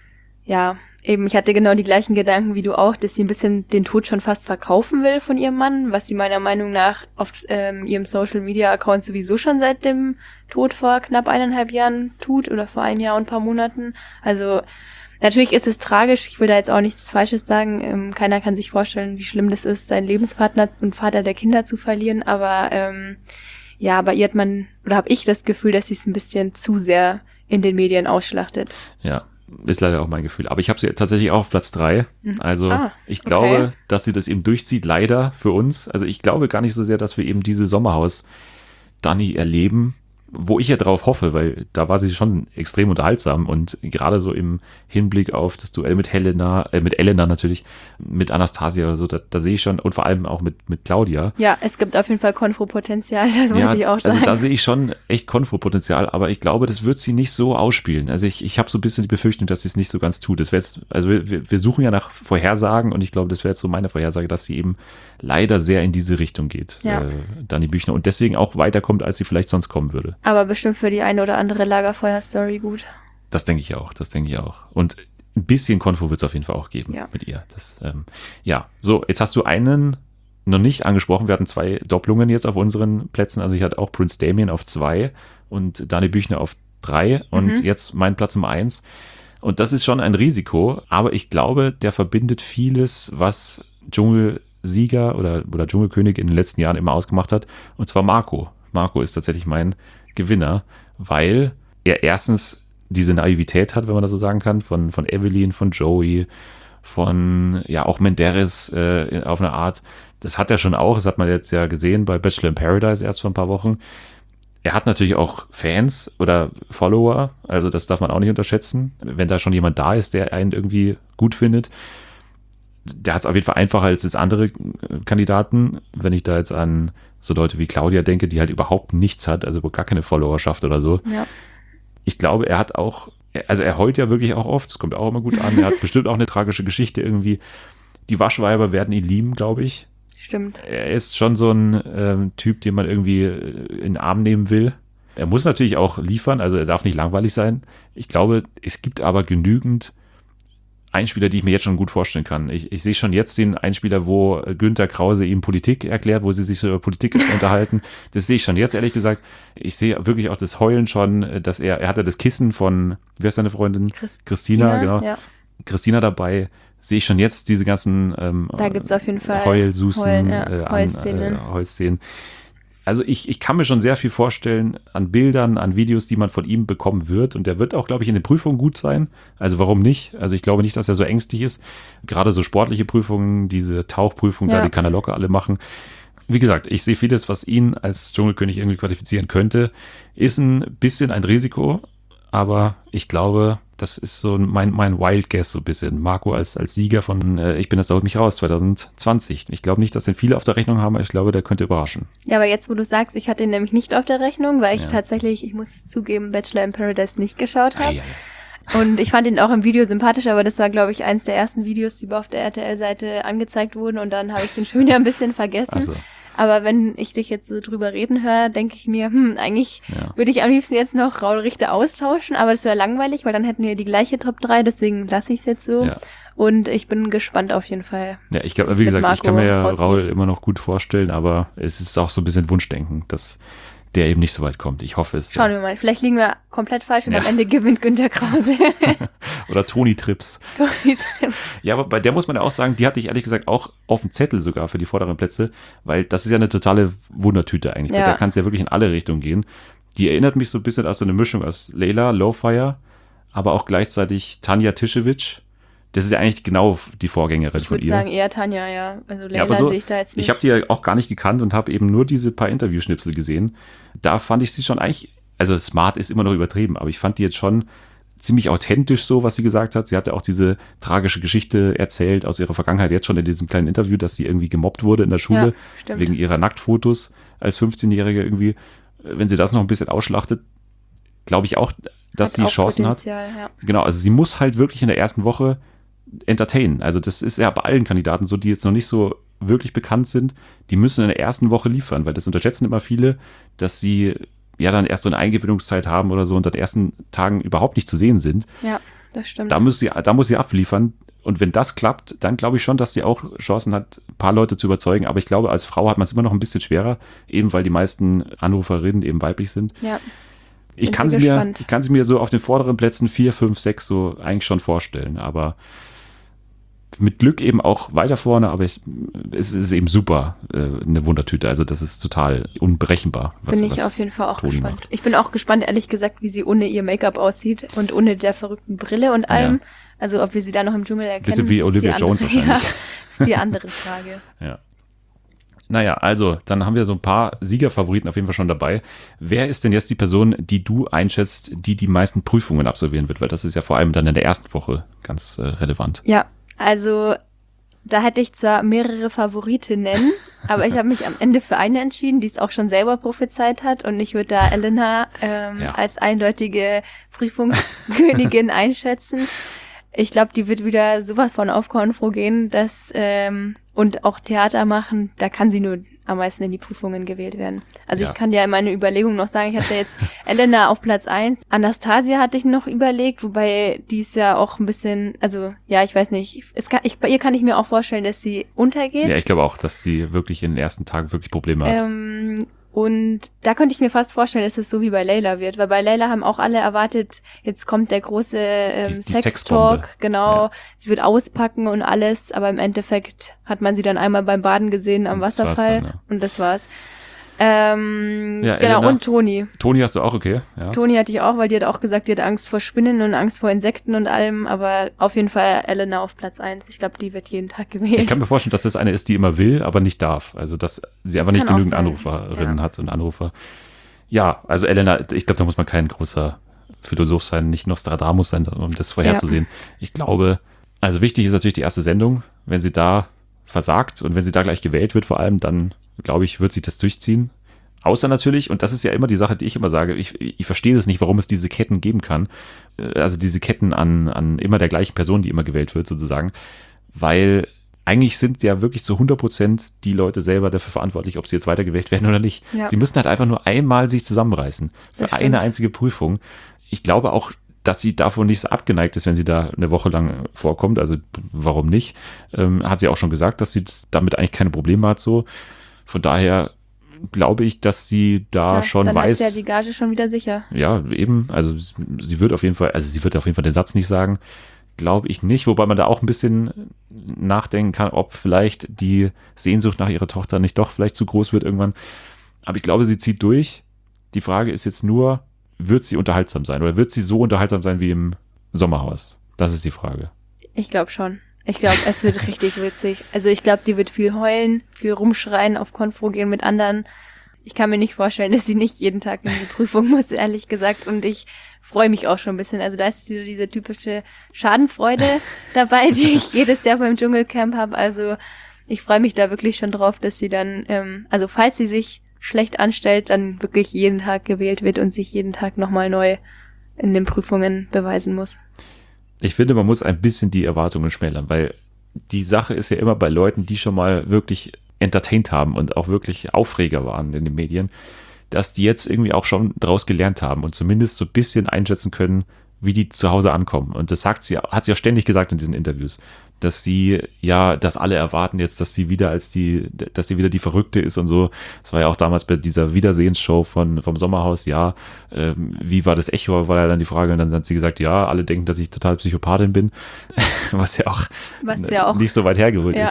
ja, eben, ich hatte genau die gleichen Gedanken wie du auch, dass sie ein bisschen den Tod schon fast verkaufen will von ihrem Mann, was sie meiner Meinung nach auf ähm, ihrem Social-Media-Account sowieso schon seit dem Tod vor knapp eineinhalb Jahren tut oder vor einem Jahr und ein paar Monaten. Also natürlich ist es tragisch, ich will da jetzt auch nichts Falsches sagen, ähm, keiner kann sich vorstellen, wie schlimm das ist, seinen Lebenspartner und Vater der Kinder zu verlieren, aber ähm, ja, bei ihr hat man, oder habe ich das Gefühl, dass sie es ein bisschen zu sehr in den Medien ausschlachtet. Ja, ist leider auch mein Gefühl. Aber ich habe sie tatsächlich auch auf Platz drei. Also Ah, ich okay. glaube, dass sie das eben durchzieht, leider für uns. Also ich glaube gar nicht so sehr, dass wir eben diese Sommerhaus-Dani erleben, wo ich ja drauf hoffe, weil da war sie schon extrem unterhaltsam und gerade so im Hinblick auf das Duell mit Helena, äh, mit Elena natürlich, mit Anastasia oder so, da, da sehe ich schon, und vor allem auch mit, mit Claudia. Ja, es gibt auf jeden Fall Konfro-Potenzial, das muss ich auch sagen. Also da sehe ich schon echt Konfro-Potenzial, aber ich glaube, das wird sie nicht so ausspielen. Also ich, ich habe so ein bisschen die Befürchtung, dass sie es nicht so ganz tut. Das wäre jetzt, also wir, wir suchen ja nach Vorhersagen und ich glaube, das wäre jetzt so meine Vorhersage, dass sie eben leider sehr in diese Richtung geht, Ja. äh, Dani Büchner, und deswegen auch weiterkommt, als sie vielleicht sonst kommen würde. Aber bestimmt für die eine oder andere Lagerfeuer-Story gut. Das denke ich auch, das denke ich auch. Und ein bisschen Konfo wird es auf jeden Fall auch geben Ja. mit ihr. Das, ähm, ja, so, jetzt hast du einen noch nicht angesprochen. Wir hatten zwei Doppelungen jetzt auf unseren Plätzen. Also ich hatte auch Prince Damien auf zwei und Dani Büchner auf drei und Mhm. jetzt mein Platz Nummer eins. Und das ist schon ein Risiko, aber ich glaube, der verbindet vieles, was Dschungelsieger oder, oder Dschungelkönig in den letzten Jahren immer ausgemacht hat. Und zwar Marco. Marco ist tatsächlich mein Gewinner, weil er erstens diese Naivität hat, wenn man das so sagen kann, von, von Evelyn, von Joey, von, ja, auch Menderes äh, auf eine Art. Das hat er schon auch, das hat man jetzt ja gesehen bei Bachelor in Paradise erst vor ein paar Wochen. Er hat natürlich auch Fans oder Follower, also das darf man auch nicht unterschätzen. Wenn da schon jemand da ist, der einen irgendwie gut findet, der hat es auf jeden Fall einfacher als jetzt andere Kandidaten. Wenn ich da jetzt an so Leute wie Claudia denke, die halt überhaupt nichts hat, also gar keine Followerschaft oder so. Ja. Ich glaube, er hat auch, also er heult ja wirklich auch oft, das kommt auch immer gut an. Er hat bestimmt auch eine tragische Geschichte irgendwie. Die Waschweiber werden ihn lieben, glaube ich. Stimmt. Er ist schon so ein ähm, Typ, den man irgendwie in den Arm nehmen will. Er muss natürlich auch liefern, also er darf nicht langweilig sein. Ich glaube, es gibt aber genügend Einspieler, die ich mir jetzt schon gut vorstellen kann. Ich, ich sehe schon jetzt den Einspieler, wo Günther Krause ihm Politik erklärt, wo sie sich so über Politik unterhalten. Das sehe ich schon jetzt, ehrlich gesagt. Ich sehe wirklich auch das Heulen schon, dass er, er hatte das Kissen von, wie heißt seine Freundin? Christina, Christina, genau. Ja. Christina dabei. Sehe ich schon jetzt diese ganzen ähm, Da gibt's auf jeden Fall Heulsusen, Heulen, ja, äh, an, Heulszenen. äh, Heulszenen. Also ich, ich kann mir schon sehr viel vorstellen an Bildern, an Videos, die man von ihm bekommen wird. Und der wird auch, glaube ich, in den Prüfungen gut sein. Also warum nicht? Also ich glaube nicht, dass er so ängstlich ist. Gerade so sportliche Prüfungen, diese Tauchprüfungen, Ja. da, die kann er locker alle machen. Wie gesagt, ich sehe vieles, was ihn als Dschungelkönig irgendwie qualifizieren könnte. Ist ein bisschen ein Risiko, aber ich glaube, das ist so mein, mein Wild Guess so ein bisschen. Marco als, als Sieger von äh, Ich bin das, da holt mich raus, zwanzig zwanzig. Ich glaube nicht, dass den viele auf der Rechnung haben, aber ich glaube, der könnte überraschen. Ja, aber jetzt, wo du sagst, ich hatte ihn nämlich nicht auf der Rechnung, weil ich Ja. tatsächlich, ich muss zugeben, Bachelor in Paradise nicht geschaut habe. Ei, ei, ei. Und ich fand ihn auch im Video sympathisch, aber das war, glaube ich, eins der ersten Videos, die auf der R T L-Seite angezeigt wurden. Und dann habe ich ihn schon wieder ein bisschen vergessen. Ach so. Aber wenn ich dich jetzt so drüber reden höre, denke ich mir, hm, eigentlich Ja. würde ich am liebsten jetzt noch Raul Richter austauschen, aber das wäre langweilig, weil dann hätten wir die gleiche Top drei, deswegen lasse ich es jetzt so. Ja. Und ich bin gespannt auf jeden Fall. Ja, ich glaube, Das wie mit gesagt, ich Marco kann mir ja rausgeht. Raul immer noch gut vorstellen, aber es ist auch so ein bisschen Wunschdenken, dass der eben nicht so weit kommt. Ich hoffe es. Schauen Ja. wir mal. Vielleicht liegen wir komplett falsch und Ja. am Ende gewinnt Günter Krause. Oder Toni Trips. Toni Trips. Ja, aber bei der muss man ja auch sagen, die hatte ich ehrlich gesagt auch auf dem Zettel sogar für die vorderen Plätze, weil das ist ja eine totale Wundertüte eigentlich. Ja. Da kann es ja wirklich in alle Richtungen gehen. Die erinnert mich so ein bisschen an so eine Mischung aus Layla, Lowfire, aber auch gleichzeitig Tanja Tischewitsch. Das ist ja eigentlich genau die Vorgängerin Ich von würde ihr. sagen eher Tanja, ja. Also Leila Ja, aber so, sehe ich da jetzt nicht. ich habe die ja auch gar nicht gekannt und habe eben nur diese paar Interviewschnipsel gesehen. Da fand ich sie schon eigentlich, also smart ist immer noch übertrieben, aber ich fand die jetzt schon ziemlich authentisch so, was sie gesagt hat. Sie hatte auch diese tragische Geschichte erzählt aus ihrer Vergangenheit, jetzt schon in diesem kleinen Interview, dass sie irgendwie gemobbt wurde in der Schule, Ja, stimmt. wegen ihrer Nacktfotos als fünfzehnjährige irgendwie. Wenn sie das noch ein bisschen ausschlachtet, glaube ich auch, dass Hat sie auch Chancen Potenzial, ja. hat. Genau, also sie muss halt wirklich in der ersten Woche entertainen. Also das ist ja bei allen Kandidaten so, die jetzt noch nicht so wirklich bekannt sind, die müssen in der ersten Woche liefern, weil das unterschätzen immer viele, dass sie ja dann erst so eine Eingewöhnungszeit haben oder so und an den ersten Tagen überhaupt nicht zu sehen sind. Ja, das stimmt. Da muss sie, da muss sie abliefern. Und wenn das klappt, dann glaube ich schon, dass sie auch Chancen hat, ein paar Leute zu überzeugen. Aber ich glaube, als Frau hat man es immer noch ein bisschen schwerer, eben weil die meisten Anruferinnen eben weiblich sind. ja. Ich Bin kann, sie ich mir, gespannt. ich kann sie mir so auf den vorderen Plätzen vier, fünf, sechs so eigentlich schon vorstellen. Aber mit Glück eben auch weiter vorne. Aber ich, es ist eben super, äh, eine Wundertüte. Also das ist total unberechenbar. Was, Bin ich was auf jeden Fall auch Toni gespannt. macht. Ich bin auch gespannt, ehrlich gesagt, wie sie ohne ihr Make-up aussieht und ohne der verrückten Brille und allem. Ja. Also ob wir sie da noch im Dschungel erkennen. Bisschen wie ist die Olivia andere- Jones wahrscheinlich. Ja, ist die andere Frage. Ja. Naja, also, dann haben wir so ein paar Siegerfavoriten auf jeden Fall schon dabei. Wer ist denn jetzt die Person, die du einschätzt, die die meisten Prüfungen absolvieren wird? Weil das ist ja vor allem dann in der ersten Woche ganz äh, relevant. Ja, also da hätte ich zwar mehrere Favoritinnen, aber ich habe mich am Ende für eine entschieden, die es auch schon selber prophezeit hat. Und ich würde da Elena ähm, Ja. als eindeutige Prüfungskönigin einschätzen. Ich glaube, die wird wieder sowas von auf Konfro gehen, dass ähm, und auch Theater machen, da kann sie nur am meisten in die Prüfungen gewählt werden. Also Ja. ich kann ja in meine Überlegung noch sagen, ich hatte jetzt Elena auf Platz eins, Anastasia hatte ich noch überlegt, wobei die ist ja auch ein bisschen, also ja, ich weiß nicht, es kann, ich, bei ihr kann ich mir auch vorstellen, dass sie untergeht. Ja, ich glaube auch, dass sie wirklich in den ersten Tagen wirklich Probleme hat. Ähm, und da könnte ich mir fast vorstellen, dass es so wie bei Layla wird, weil bei Layla haben auch alle erwartet, jetzt kommt der große ähm, Die- die Sextalk, Sexbombe. genau, Ja. sie wird auspacken und alles, aber im Endeffekt hat man sie dann einmal beim Baden gesehen am Und das war's Wasserfall dann, ja. und das war's. Ähm, Ja, genau, Elena? und Toni. Toni hast du auch, okay? Ja. Toni hatte ich auch, weil die hat auch gesagt, die hat Angst vor Spinnen und Angst vor Insekten und allem, aber auf jeden Fall Elena auf Platz eins. Ich glaube, die wird jeden Tag gewählt. Ich kann mir vorstellen, dass das eine ist, die immer will, aber nicht darf. Also, dass sie einfach nicht kann auch genügend sein. Anruferinnen Ja. hat und Anrufer. Ja, also Elena, ich glaube, da muss man kein großer Philosoph sein, nicht Nostradamus sein, um das vorherzusehen. Ich glaube, also wichtig ist natürlich die erste Sendung. Wenn sie da versagt und wenn sie da gleich gewählt wird vor allem, dann glaube ich, wird sie das durchziehen. Außer natürlich, und das ist ja immer die Sache, die ich immer sage, ich, ich verstehe das nicht, warum es diese Ketten geben kann. Äh, Also diese Ketten an, an immer der gleichen Person, die immer gewählt wird sozusagen. Weil eigentlich sind ja wirklich zu hundert Prozent die Leute selber dafür verantwortlich, ob sie jetzt weitergewählt werden oder nicht. Ja. Sie müssen halt einfach nur einmal sich zusammenreißen. Für Das eine stimmt. einzige Prüfung. Ich glaube auch, dass sie davon nicht so abgeneigt ist, wenn sie da eine Woche lang vorkommt. Also warum nicht? Ähm, hat sie auch schon gesagt, dass sie damit eigentlich keine Probleme hat so. Von daher glaube ich, dass sie da Ja, schon dann weiß. Hat sie ja die Gage schon wieder sicher. Ja, eben. Also sie wird auf jeden Fall, also sie wird auf jeden Fall den Satz nicht sagen. Glaube ich nicht, wobei man da auch ein bisschen nachdenken kann, ob vielleicht die Sehnsucht nach ihrer Tochter nicht doch vielleicht zu groß wird irgendwann. Aber ich glaube, sie zieht durch. Die Frage ist jetzt nur, wird sie unterhaltsam sein oder wird sie so unterhaltsam sein wie im Sommerhaus? Das ist die Frage. Ich glaube schon. Ich glaube, es wird richtig witzig. Also ich glaube, die wird viel heulen, viel rumschreien, auf Konfro gehen mit anderen. Ich kann mir nicht vorstellen, dass sie nicht jeden Tag in die Prüfung muss, ehrlich gesagt. Und ich freue mich auch schon ein bisschen. Also da ist wieder diese typische Schadenfreude dabei, die ich jedes Jahr beim Dschungelcamp habe. Also ich freue mich da wirklich schon drauf, dass sie dann, ähm, also falls sie sich schlecht anstellt, dann wirklich jeden Tag gewählt wird und sich jeden Tag nochmal neu in den Prüfungen beweisen muss. Ich finde, man muss ein bisschen die Erwartungen schmälern, weil die Sache ist ja immer bei Leuten, die schon mal wirklich entertained haben und auch wirklich Aufreger waren in den Medien, dass die jetzt irgendwie auch schon draus gelernt haben und zumindest so ein bisschen einschätzen können, wie die zu Hause ankommen. Und das sagt sie, hat sie ja ständig gesagt in diesen Interviews, dass sie ja, dass alle erwarten jetzt, dass sie wieder als die, dass sie wieder die Verrückte ist und so. Das war ja auch damals bei dieser Wiedersehensshow von, vom Sommerhaus, ja, ähm, wie war das Echo, war ja dann die Frage, und dann hat sie gesagt, ja, alle denken, dass ich total Psychopathin bin, was ja auch, was ja auch nicht so weit hergeholt ja. ist.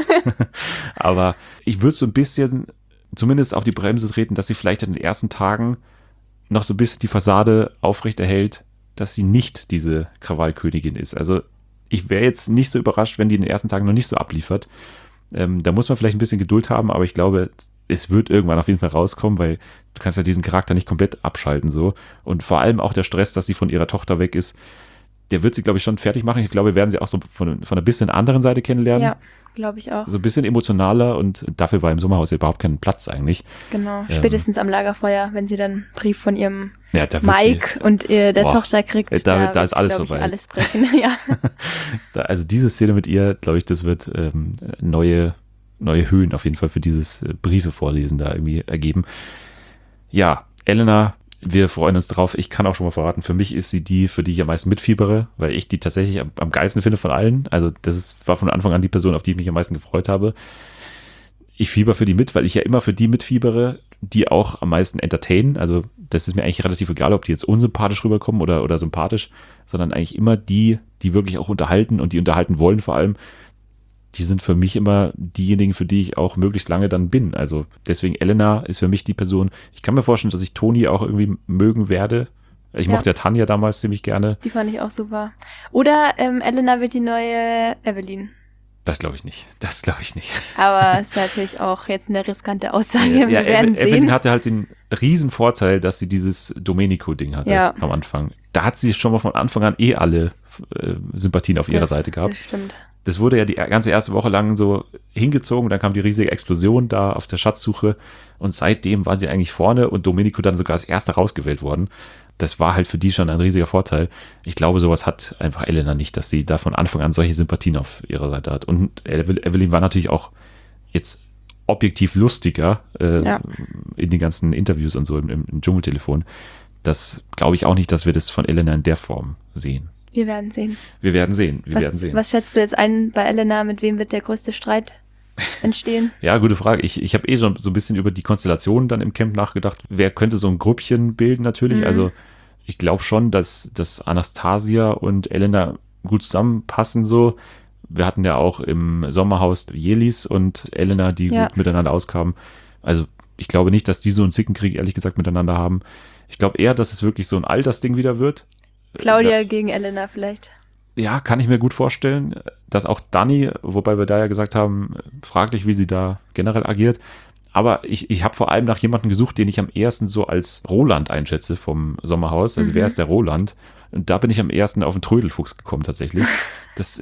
Aber ich würde so ein bisschen zumindest auf die Bremse treten, dass sie vielleicht in den ersten Tagen noch so ein bisschen die Fassade aufrechterhält, dass sie nicht diese Krawallkönigin ist. Also ich wäre jetzt nicht so überrascht, wenn die in den ersten Tagen noch nicht so abliefert. Ähm, da muss man vielleicht ein bisschen Geduld haben, aber ich glaube, es wird irgendwann auf jeden Fall rauskommen, weil du kannst ja diesen Charakter nicht komplett abschalten so. Und vor allem auch der Stress, dass sie von ihrer Tochter weg ist, der wird sie, glaube ich, schon fertig machen. Ich glaube, wir werden sie auch so von, von einer bisschen anderen Seite kennenlernen. Ja, glaube ich auch. So ein bisschen emotionaler und dafür war im Sommerhaus ja überhaupt kein Platz eigentlich. Genau, Ähm, spätestens am Lagerfeuer, wenn sie dann einen Brief von ihrem Ja, da wird Mike und ihr, der Boah, Tochter kriegt, da- da wird, ist alles glaub ich, vorbei. alles brechen. Ja. Da, also diese Szene mit ihr, glaube ich, das wird ähm, neue, neue Höhen auf jeden Fall für dieses äh, Briefe vorlesen da irgendwie ergeben. Ja, Elena, wir freuen uns drauf. Ich kann auch schon mal verraten, für mich ist sie die, für die ich am meisten mitfiebere, weil ich die tatsächlich am, am geilsten finde von allen. Also das ist, war von Anfang an die Person, auf die ich mich am meisten gefreut habe. Ich fieber für die mit, weil ich ja immer für die mitfiebere, die auch am meisten entertainen. Also das ist mir eigentlich relativ egal, ob die jetzt unsympathisch rüberkommen oder, oder sympathisch, sondern eigentlich immer die, die wirklich auch unterhalten und die unterhalten wollen vor allem. Die sind für mich immer diejenigen, für die ich auch möglichst lange dann bin. Also deswegen Elena ist für mich die Person. Ich kann mir vorstellen, dass ich Toni auch irgendwie mögen werde. Ich Ja. mochte ja Tanja damals ziemlich gerne. Die fand ich auch super. Oder ähm, Elena wird die neue Evelyn. Das glaube ich nicht. Das glaube ich nicht. Aber ist natürlich auch jetzt eine riskante Aussage. Ja, Wir werden Evelyn sehen. hatte halt den riesen Vorteil, dass sie dieses Domenico-Ding hatte Ja. am Anfang. Da hat sie schon mal von Anfang an eh alle äh, Sympathien auf ihrer das, Seite gehabt. Das stimmt. Das wurde ja die ganze erste Woche lang so hingezogen, dann kam die riesige Explosion da auf der Schatzsuche und seitdem war sie eigentlich vorne und Domenico dann sogar als erster rausgewählt worden. Das war halt für die schon ein riesiger Vorteil. Ich glaube, sowas hat einfach Elena nicht, dass sie da von Anfang an solche Sympathien auf ihrer Seite hat. Und Evelyn war natürlich auch jetzt objektiv lustiger äh, Ja. in den ganzen Interviews und so im, im Dschungeltelefon. Das glaube ich auch nicht, dass wir das von Elena in der Form sehen. Wir werden sehen. Wir werden sehen, wir Was, werden sehen. was schätzt du jetzt ein bei Elena? Mit wem wird der größte Streit entstehen? Ja, gute Frage. Ich, ich habe eh schon so ein bisschen über die Konstellation dann im Camp nachgedacht. Wer könnte so ein Grüppchen bilden natürlich? Mhm. Also ich glaube schon, dass, dass Anastasia und Elena gut zusammenpassen so. Wir hatten ja auch im Sommerhaus Jelis und Elena, die Ja. gut miteinander auskamen. Also ich glaube nicht, dass die so einen Zickenkrieg ehrlich gesagt miteinander haben. Ich glaube eher, dass es wirklich so ein Altersding wieder wird. Claudia gegen Elena vielleicht. Ja, kann ich mir gut vorstellen, dass auch Dani, wobei wir da ja gesagt haben, fraglich, wie sie da generell agiert. Aber ich, ich habe vor allem nach jemandem gesucht, den ich am ehesten so als Roland einschätze vom Sommerhaus. Also Mhm. wer ist der Roland? Und da bin ich am ehesten auf den Trödelfuchs gekommen tatsächlich. dass,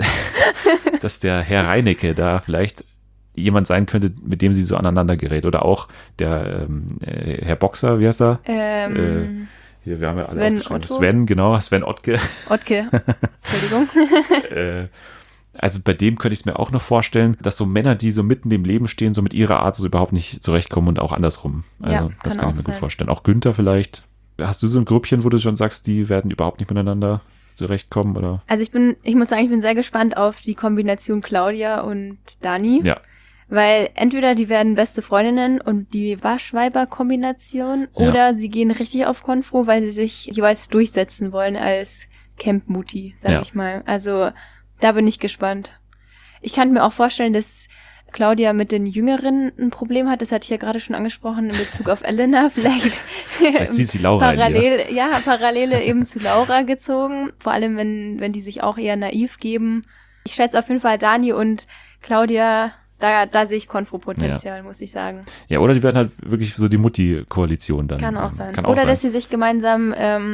dass der Herr Reinecke da vielleicht jemand sein könnte, mit dem sie so aneinander gerät. Oder auch der ähm, äh, Herr Boxer, wie heißt er? Ähm, Hier, wir haben ja Sven alle aufgeschrieben. Otto? Sven, genau, Sven Ottke. Ottke. Entschuldigung. äh, also bei dem könnte ich es mir auch noch vorstellen, dass so Männer, die so mitten im Leben stehen, so mit ihrer Art so überhaupt nicht zurechtkommen und auch andersrum. Also Ja, das kann kann auch ich mir gut sein. vorstellen. Auch Günther vielleicht. Hast du so ein Grüppchen, wo du schon sagst, die werden überhaupt nicht miteinander zurechtkommen? Oder? Also ich bin, ich muss sagen, ich bin sehr gespannt auf die Kombination Claudia und Dani. Ja. Weil entweder die werden beste Freundinnen und die Waschweiber-Kombination Ja. oder sie gehen richtig auf Konfro, weil sie sich jeweils durchsetzen wollen als Camp-Mutti, sag Ja. ich mal. Also da bin ich gespannt. Ich kann mir auch vorstellen, dass Claudia mit den Jüngeren ein Problem hat. Das hatte ich ja gerade schon angesprochen in Bezug auf Elena. Vielleicht, Vielleicht zieht sie Laura in die, Parallel, ja, Parallele eben zu Laura gezogen. Vor allem, wenn, wenn die sich auch eher naiv geben. Ich schätze auf jeden Fall Dani und Claudia, da, da sehe ich Konfro-Potenzial, muss ich sagen. Ja, oder die werden halt wirklich so die Mutti-Koalition dann. Kann auch ähm, sein. Kann auch Oder sein. dass sie sich gemeinsam ähm,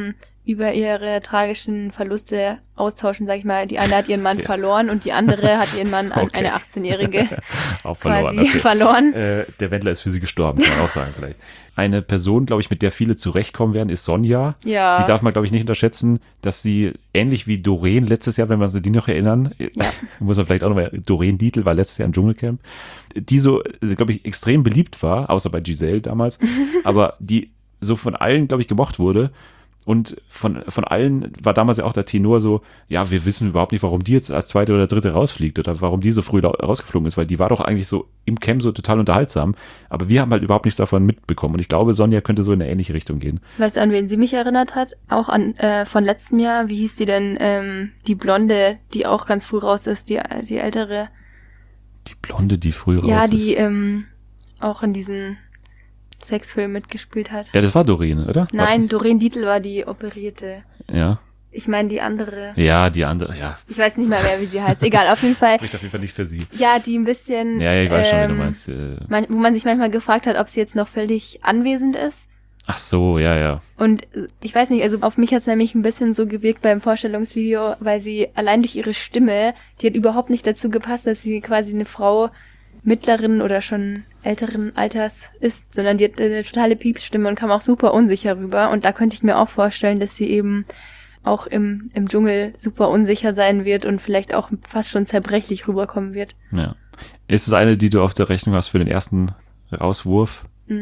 über ihre tragischen Verluste austauschen, sag ich mal. Die eine hat ihren Mann ja. verloren und die andere hat ihren Mann an okay. eine achtzehnjährige auch verloren. quasi okay. verloren. Äh, der Wendler ist für sie gestorben, kann man auch sagen vielleicht. Eine Person, glaube ich, mit der viele zurechtkommen werden, ist Sonja. Ja. Die darf man, glaube ich, nicht unterschätzen, dass sie ähnlich wie Doreen letztes Jahr, wenn wir uns an die noch erinnern, ja. muss man vielleicht auch nochmal, Doreen Dietl war letztes Jahr im Dschungelcamp, die so, glaube ich, extrem beliebt war, außer bei Giselle damals, aber die so von allen, glaube ich, gemocht wurde. Und von, von allen war damals ja auch der Tenor so, ja, wir wissen überhaupt nicht, warum die jetzt als zweite oder dritte rausfliegt oder warum die so früh rausgeflogen ist, weil die war doch eigentlich so im Camp so total unterhaltsam. Aber wir haben halt überhaupt nichts davon mitbekommen. Und ich glaube, Sonja könnte so in eine ähnliche Richtung gehen. Weißt du, an wen sie mich erinnert hat? Auch an äh, von letztem Jahr. Wie hieß die denn? Ähm, die Blonde, die auch ganz früh raus ist, die, die ältere. Die Blonde, die früh raus ja, ist? Ja, die ähm, auch in diesen Sexfilm mitgespielt hat. Ja, das war Doreen, oder? Nein, Doreen Dietl war die Operierte. Ja. Ich meine die andere. Ja, die andere, ja. Ich weiß nicht mal mehr, wie sie heißt. Egal, auf jeden Fall. Spricht auf jeden Fall nicht für sie. Ja, die ein bisschen... Ja, ja ich weiß ähm, schon, wie du meinst. Äh, man, wo man sich manchmal gefragt hat, ob sie jetzt noch völlig anwesend ist. Ach so, ja, ja. Und ich weiß nicht, also auf mich hat es nämlich ein bisschen so gewirkt beim Vorstellungsvideo, weil sie allein durch ihre Stimme, die hat überhaupt nicht dazu gepasst, dass sie quasi eine Frau mittleren oder schon älteren Alters ist, sondern die hat eine totale Piepsstimme und kam auch super unsicher rüber. Und da könnte ich mir auch vorstellen, dass sie eben auch im, im Dschungel super unsicher sein wird und vielleicht auch fast schon zerbrechlich rüberkommen wird. Ja. Ist es eine, die du auf der Rechnung hast für den ersten Rauswurf?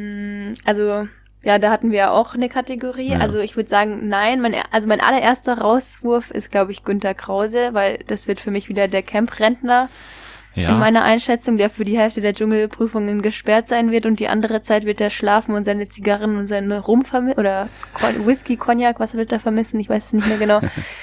Also, ja, da hatten wir ja auch eine Kategorie. Ja. Also ich würde sagen, nein. Mein, also mein allererster Rauswurf ist, glaube ich, Günter Krause, weil das wird für mich wieder der Camp-Rentner. Ja. In meiner Einschätzung, der für die Hälfte der Dschungelprüfungen gesperrt sein wird und die andere Zeit wird er schlafen und seine Zigarren und seine Rum vermissen oder Whisky, Cognac, was wird er vermissen? Ich weiß es nicht mehr genau.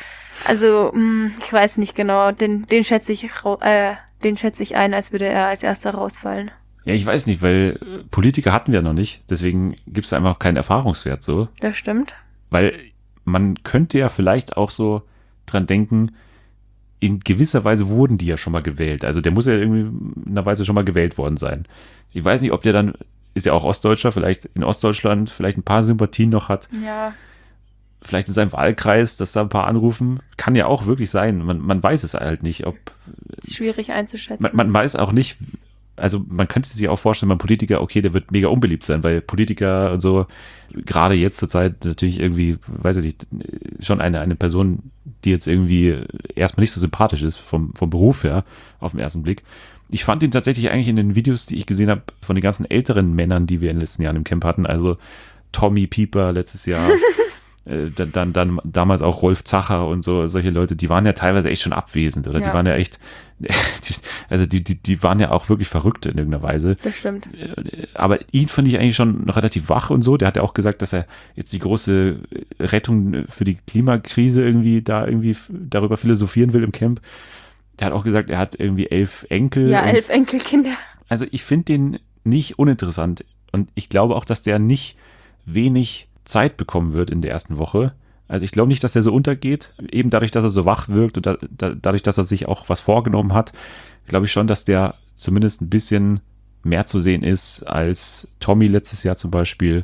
Also, mh, ich weiß nicht genau. Den, den schätze ich, äh, den schätze ich ein, als würde er als erster rausfallen. Ja, ich weiß nicht, weil Politiker hatten wir noch nicht. Deswegen gibt es einfach keinen Erfahrungswert so. Das stimmt. Weil man könnte ja vielleicht auch so dran denken, in gewisser Weise wurden die ja schon mal gewählt. Also der muss ja irgendwie in einer Weise schon mal gewählt worden sein. Ich weiß nicht, ob der dann, ist ja auch Ostdeutscher, vielleicht in Ostdeutschland vielleicht ein paar Sympathien noch hat. Ja. Vielleicht in seinem Wahlkreis, dass da ein paar anrufen. Kann ja auch wirklich sein. Man, man weiß es halt nicht, ob... Ist schwierig einzuschätzen. Man, man weiß auch nicht, also man könnte sich auch vorstellen, beim Politiker, okay, der wird mega unbeliebt sein, weil Politiker und so, gerade jetzt zur Zeit natürlich irgendwie, weiß ich nicht, schon eine, eine Person, die jetzt irgendwie erstmal nicht so sympathisch ist vom, vom Beruf her, auf den ersten Blick. Ich fand ihn tatsächlich eigentlich in den Videos, die ich gesehen habe, von den ganzen älteren Männern, die wir in den letzten Jahren im Camp hatten, also Tommy Pieper letztes Jahr, äh, dann, dann, dann damals auch Rolf Zacher und so, solche Leute, die waren ja teilweise echt schon abwesend, oder? Ja. Die waren ja echt, die, also die, die, die waren ja auch wirklich verrückt in irgendeiner Weise. Das stimmt. Aber ihn fand ich eigentlich schon noch relativ wach und so. Der hat ja auch gesagt, dass er jetzt die große Rettung für die Klimakrise irgendwie da irgendwie darüber philosophieren will im Camp. Der hat auch gesagt, er hat irgendwie elf Enkel. Ja, elf Enkelkinder. Also ich finde den nicht uninteressant und ich glaube auch, dass der nicht wenig Zeit bekommen wird in der ersten Woche. Also ich glaube nicht, dass er so untergeht, eben dadurch, dass er so wach wirkt und da, da, dadurch, dass er sich auch was vorgenommen hat, glaube ich schon, dass der zumindest ein bisschen mehr zu sehen ist als Tommy letztes Jahr zum Beispiel.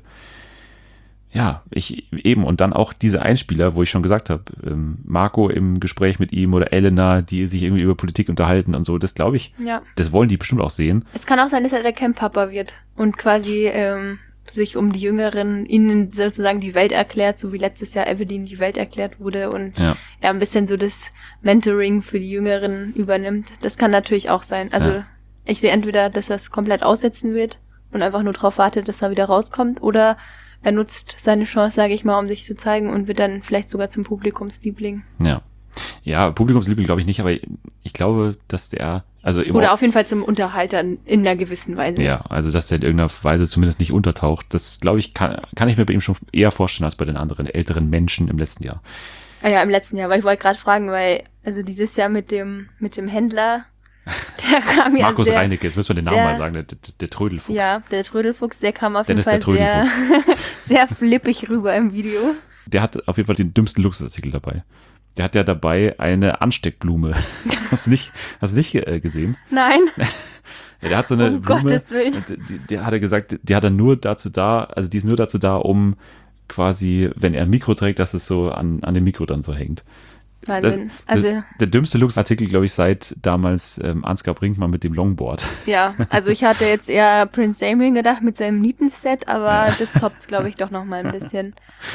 Ja, ich eben und dann auch diese Einspieler, wo ich schon gesagt habe, ähm, Marco im Gespräch mit ihm oder Elena, die sich irgendwie über Politik unterhalten und so, das glaube ich, ja. Das wollen die bestimmt auch sehen. Es kann auch sein, dass er der Camp-Papa wird und quasi ähm, sich um die Jüngeren, ihnen sozusagen die Welt erklärt, so wie letztes Jahr Evelyn die Welt erklärt wurde und ja. er ein bisschen so das Mentoring für die Jüngeren übernimmt. Das kann natürlich auch sein. Also ja. ich sehe entweder, dass er es komplett aussetzen wird und einfach nur darauf wartet, dass er wieder rauskommt, oder er nutzt seine Chance, sage ich mal, um sich zu zeigen und wird dann vielleicht sogar zum Publikumsliebling. Ja, ja, Publikumsliebling glaube ich nicht, aber ich glaube, dass der also immer oder auf jeden Fall zum Unterhalter in einer gewissen Weise. Ja, also dass der in irgendeiner Weise zumindest nicht untertaucht, das glaube ich, kann, kann ich mir bei ihm schon eher vorstellen als bei den anderen älteren Menschen im letzten Jahr. Ah ja, im letzten Jahr, weil ich wollte gerade fragen, weil also dieses Jahr mit dem mit dem Händler, der kam ja Markus sehr, Reinecke, jetzt müssen wir den Namen der, mal sagen, der, der, der Trödelfuchs. Ja, der Trödelfuchs, der kam auf Dennis jeden Fall sehr, sehr flippig rüber im Video. Der hat auf jeden Fall den dümmsten Luxusartikel dabei. Der hat ja dabei eine Ansteckblume. Hast du nicht, hast du nicht äh, gesehen? Nein. Ja, der hat so eine um Blume. Gottes Willen. Die, die hat er gesagt, die hat er nur dazu da, also die ist nur dazu da, um quasi, wenn er ein Mikro trägt, dass es so an, an dem Mikro dann so hängt. Wahnsinn. Das, Also, das, der dümmste Luxusartikel, glaube ich, seit damals ähm, Ansgar Brinkmann mit dem Longboard. ja, also ich hatte jetzt eher Prince Damien gedacht mit seinem Nietenset, aber ja. das toppt, glaube ich, doch noch mal ein bisschen.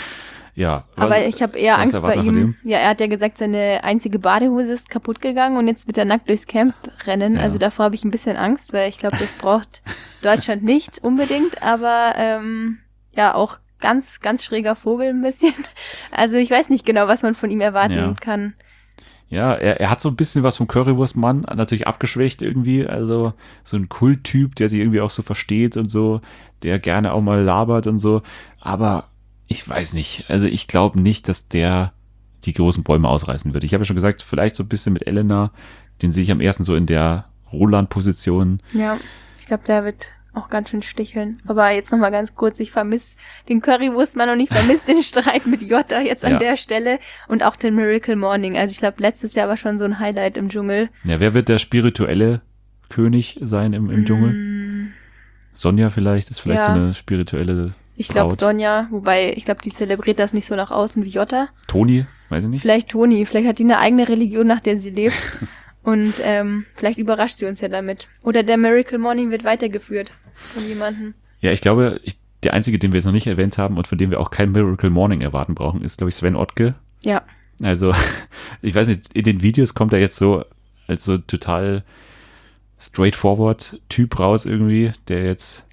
Ja. Aber was, ich habe eher Angst bei ihm. Ja, er hat ja gesagt, seine einzige Badehose ist kaputt gegangen und jetzt wird er nackt durchs Camp rennen. Ja. Also davor habe ich ein bisschen Angst, weil ich glaube, das braucht Deutschland nicht unbedingt, aber ähm, ja, auch ganz, ganz schräger Vogel ein bisschen. Also ich weiß nicht genau, was man von ihm erwarten ja. kann. Ja, er, er hat so ein bisschen was vom Currywurstmann, natürlich abgeschwächt irgendwie, also so ein Kulttyp, der sich irgendwie auch so versteht und so, der gerne auch mal labert und so, aber ich weiß nicht, also ich glaube nicht, dass der die großen Bäume ausreißen würde. Ich habe ja schon gesagt, vielleicht so ein bisschen mit Elena, den sehe ich am ersten so in der Roland-Position. Ja, ich glaube, der wird auch ganz schön sticheln. Aber jetzt nochmal ganz kurz, ich vermisse den Currywurstmann und ich vermisse den Streit mit Jota jetzt an ja. der Stelle und auch den Miracle Morning. Also ich glaube, letztes Jahr war schon so ein Highlight im Dschungel. Ja, wer wird der spirituelle König sein im, im mm. Dschungel? Sonja vielleicht, ist vielleicht ja. so eine spirituelle Ich glaube Sonja, wobei ich glaube, die zelebriert das nicht so nach außen wie Jota. Toni, weiß ich nicht. Vielleicht Toni, vielleicht hat die eine eigene Religion, nach der sie lebt. Und ähm, vielleicht überrascht sie uns ja damit. Oder der Miracle Morning wird weitergeführt von jemandem. Ja, ich glaube, ich, der einzige, den wir jetzt noch nicht erwähnt haben und von dem wir auch kein Miracle Morning erwarten brauchen, ist, glaube ich, Sven Ottke. Ja. Also, ich weiß nicht, in den Videos kommt er jetzt so als so total straightforward Typ raus irgendwie, der jetzt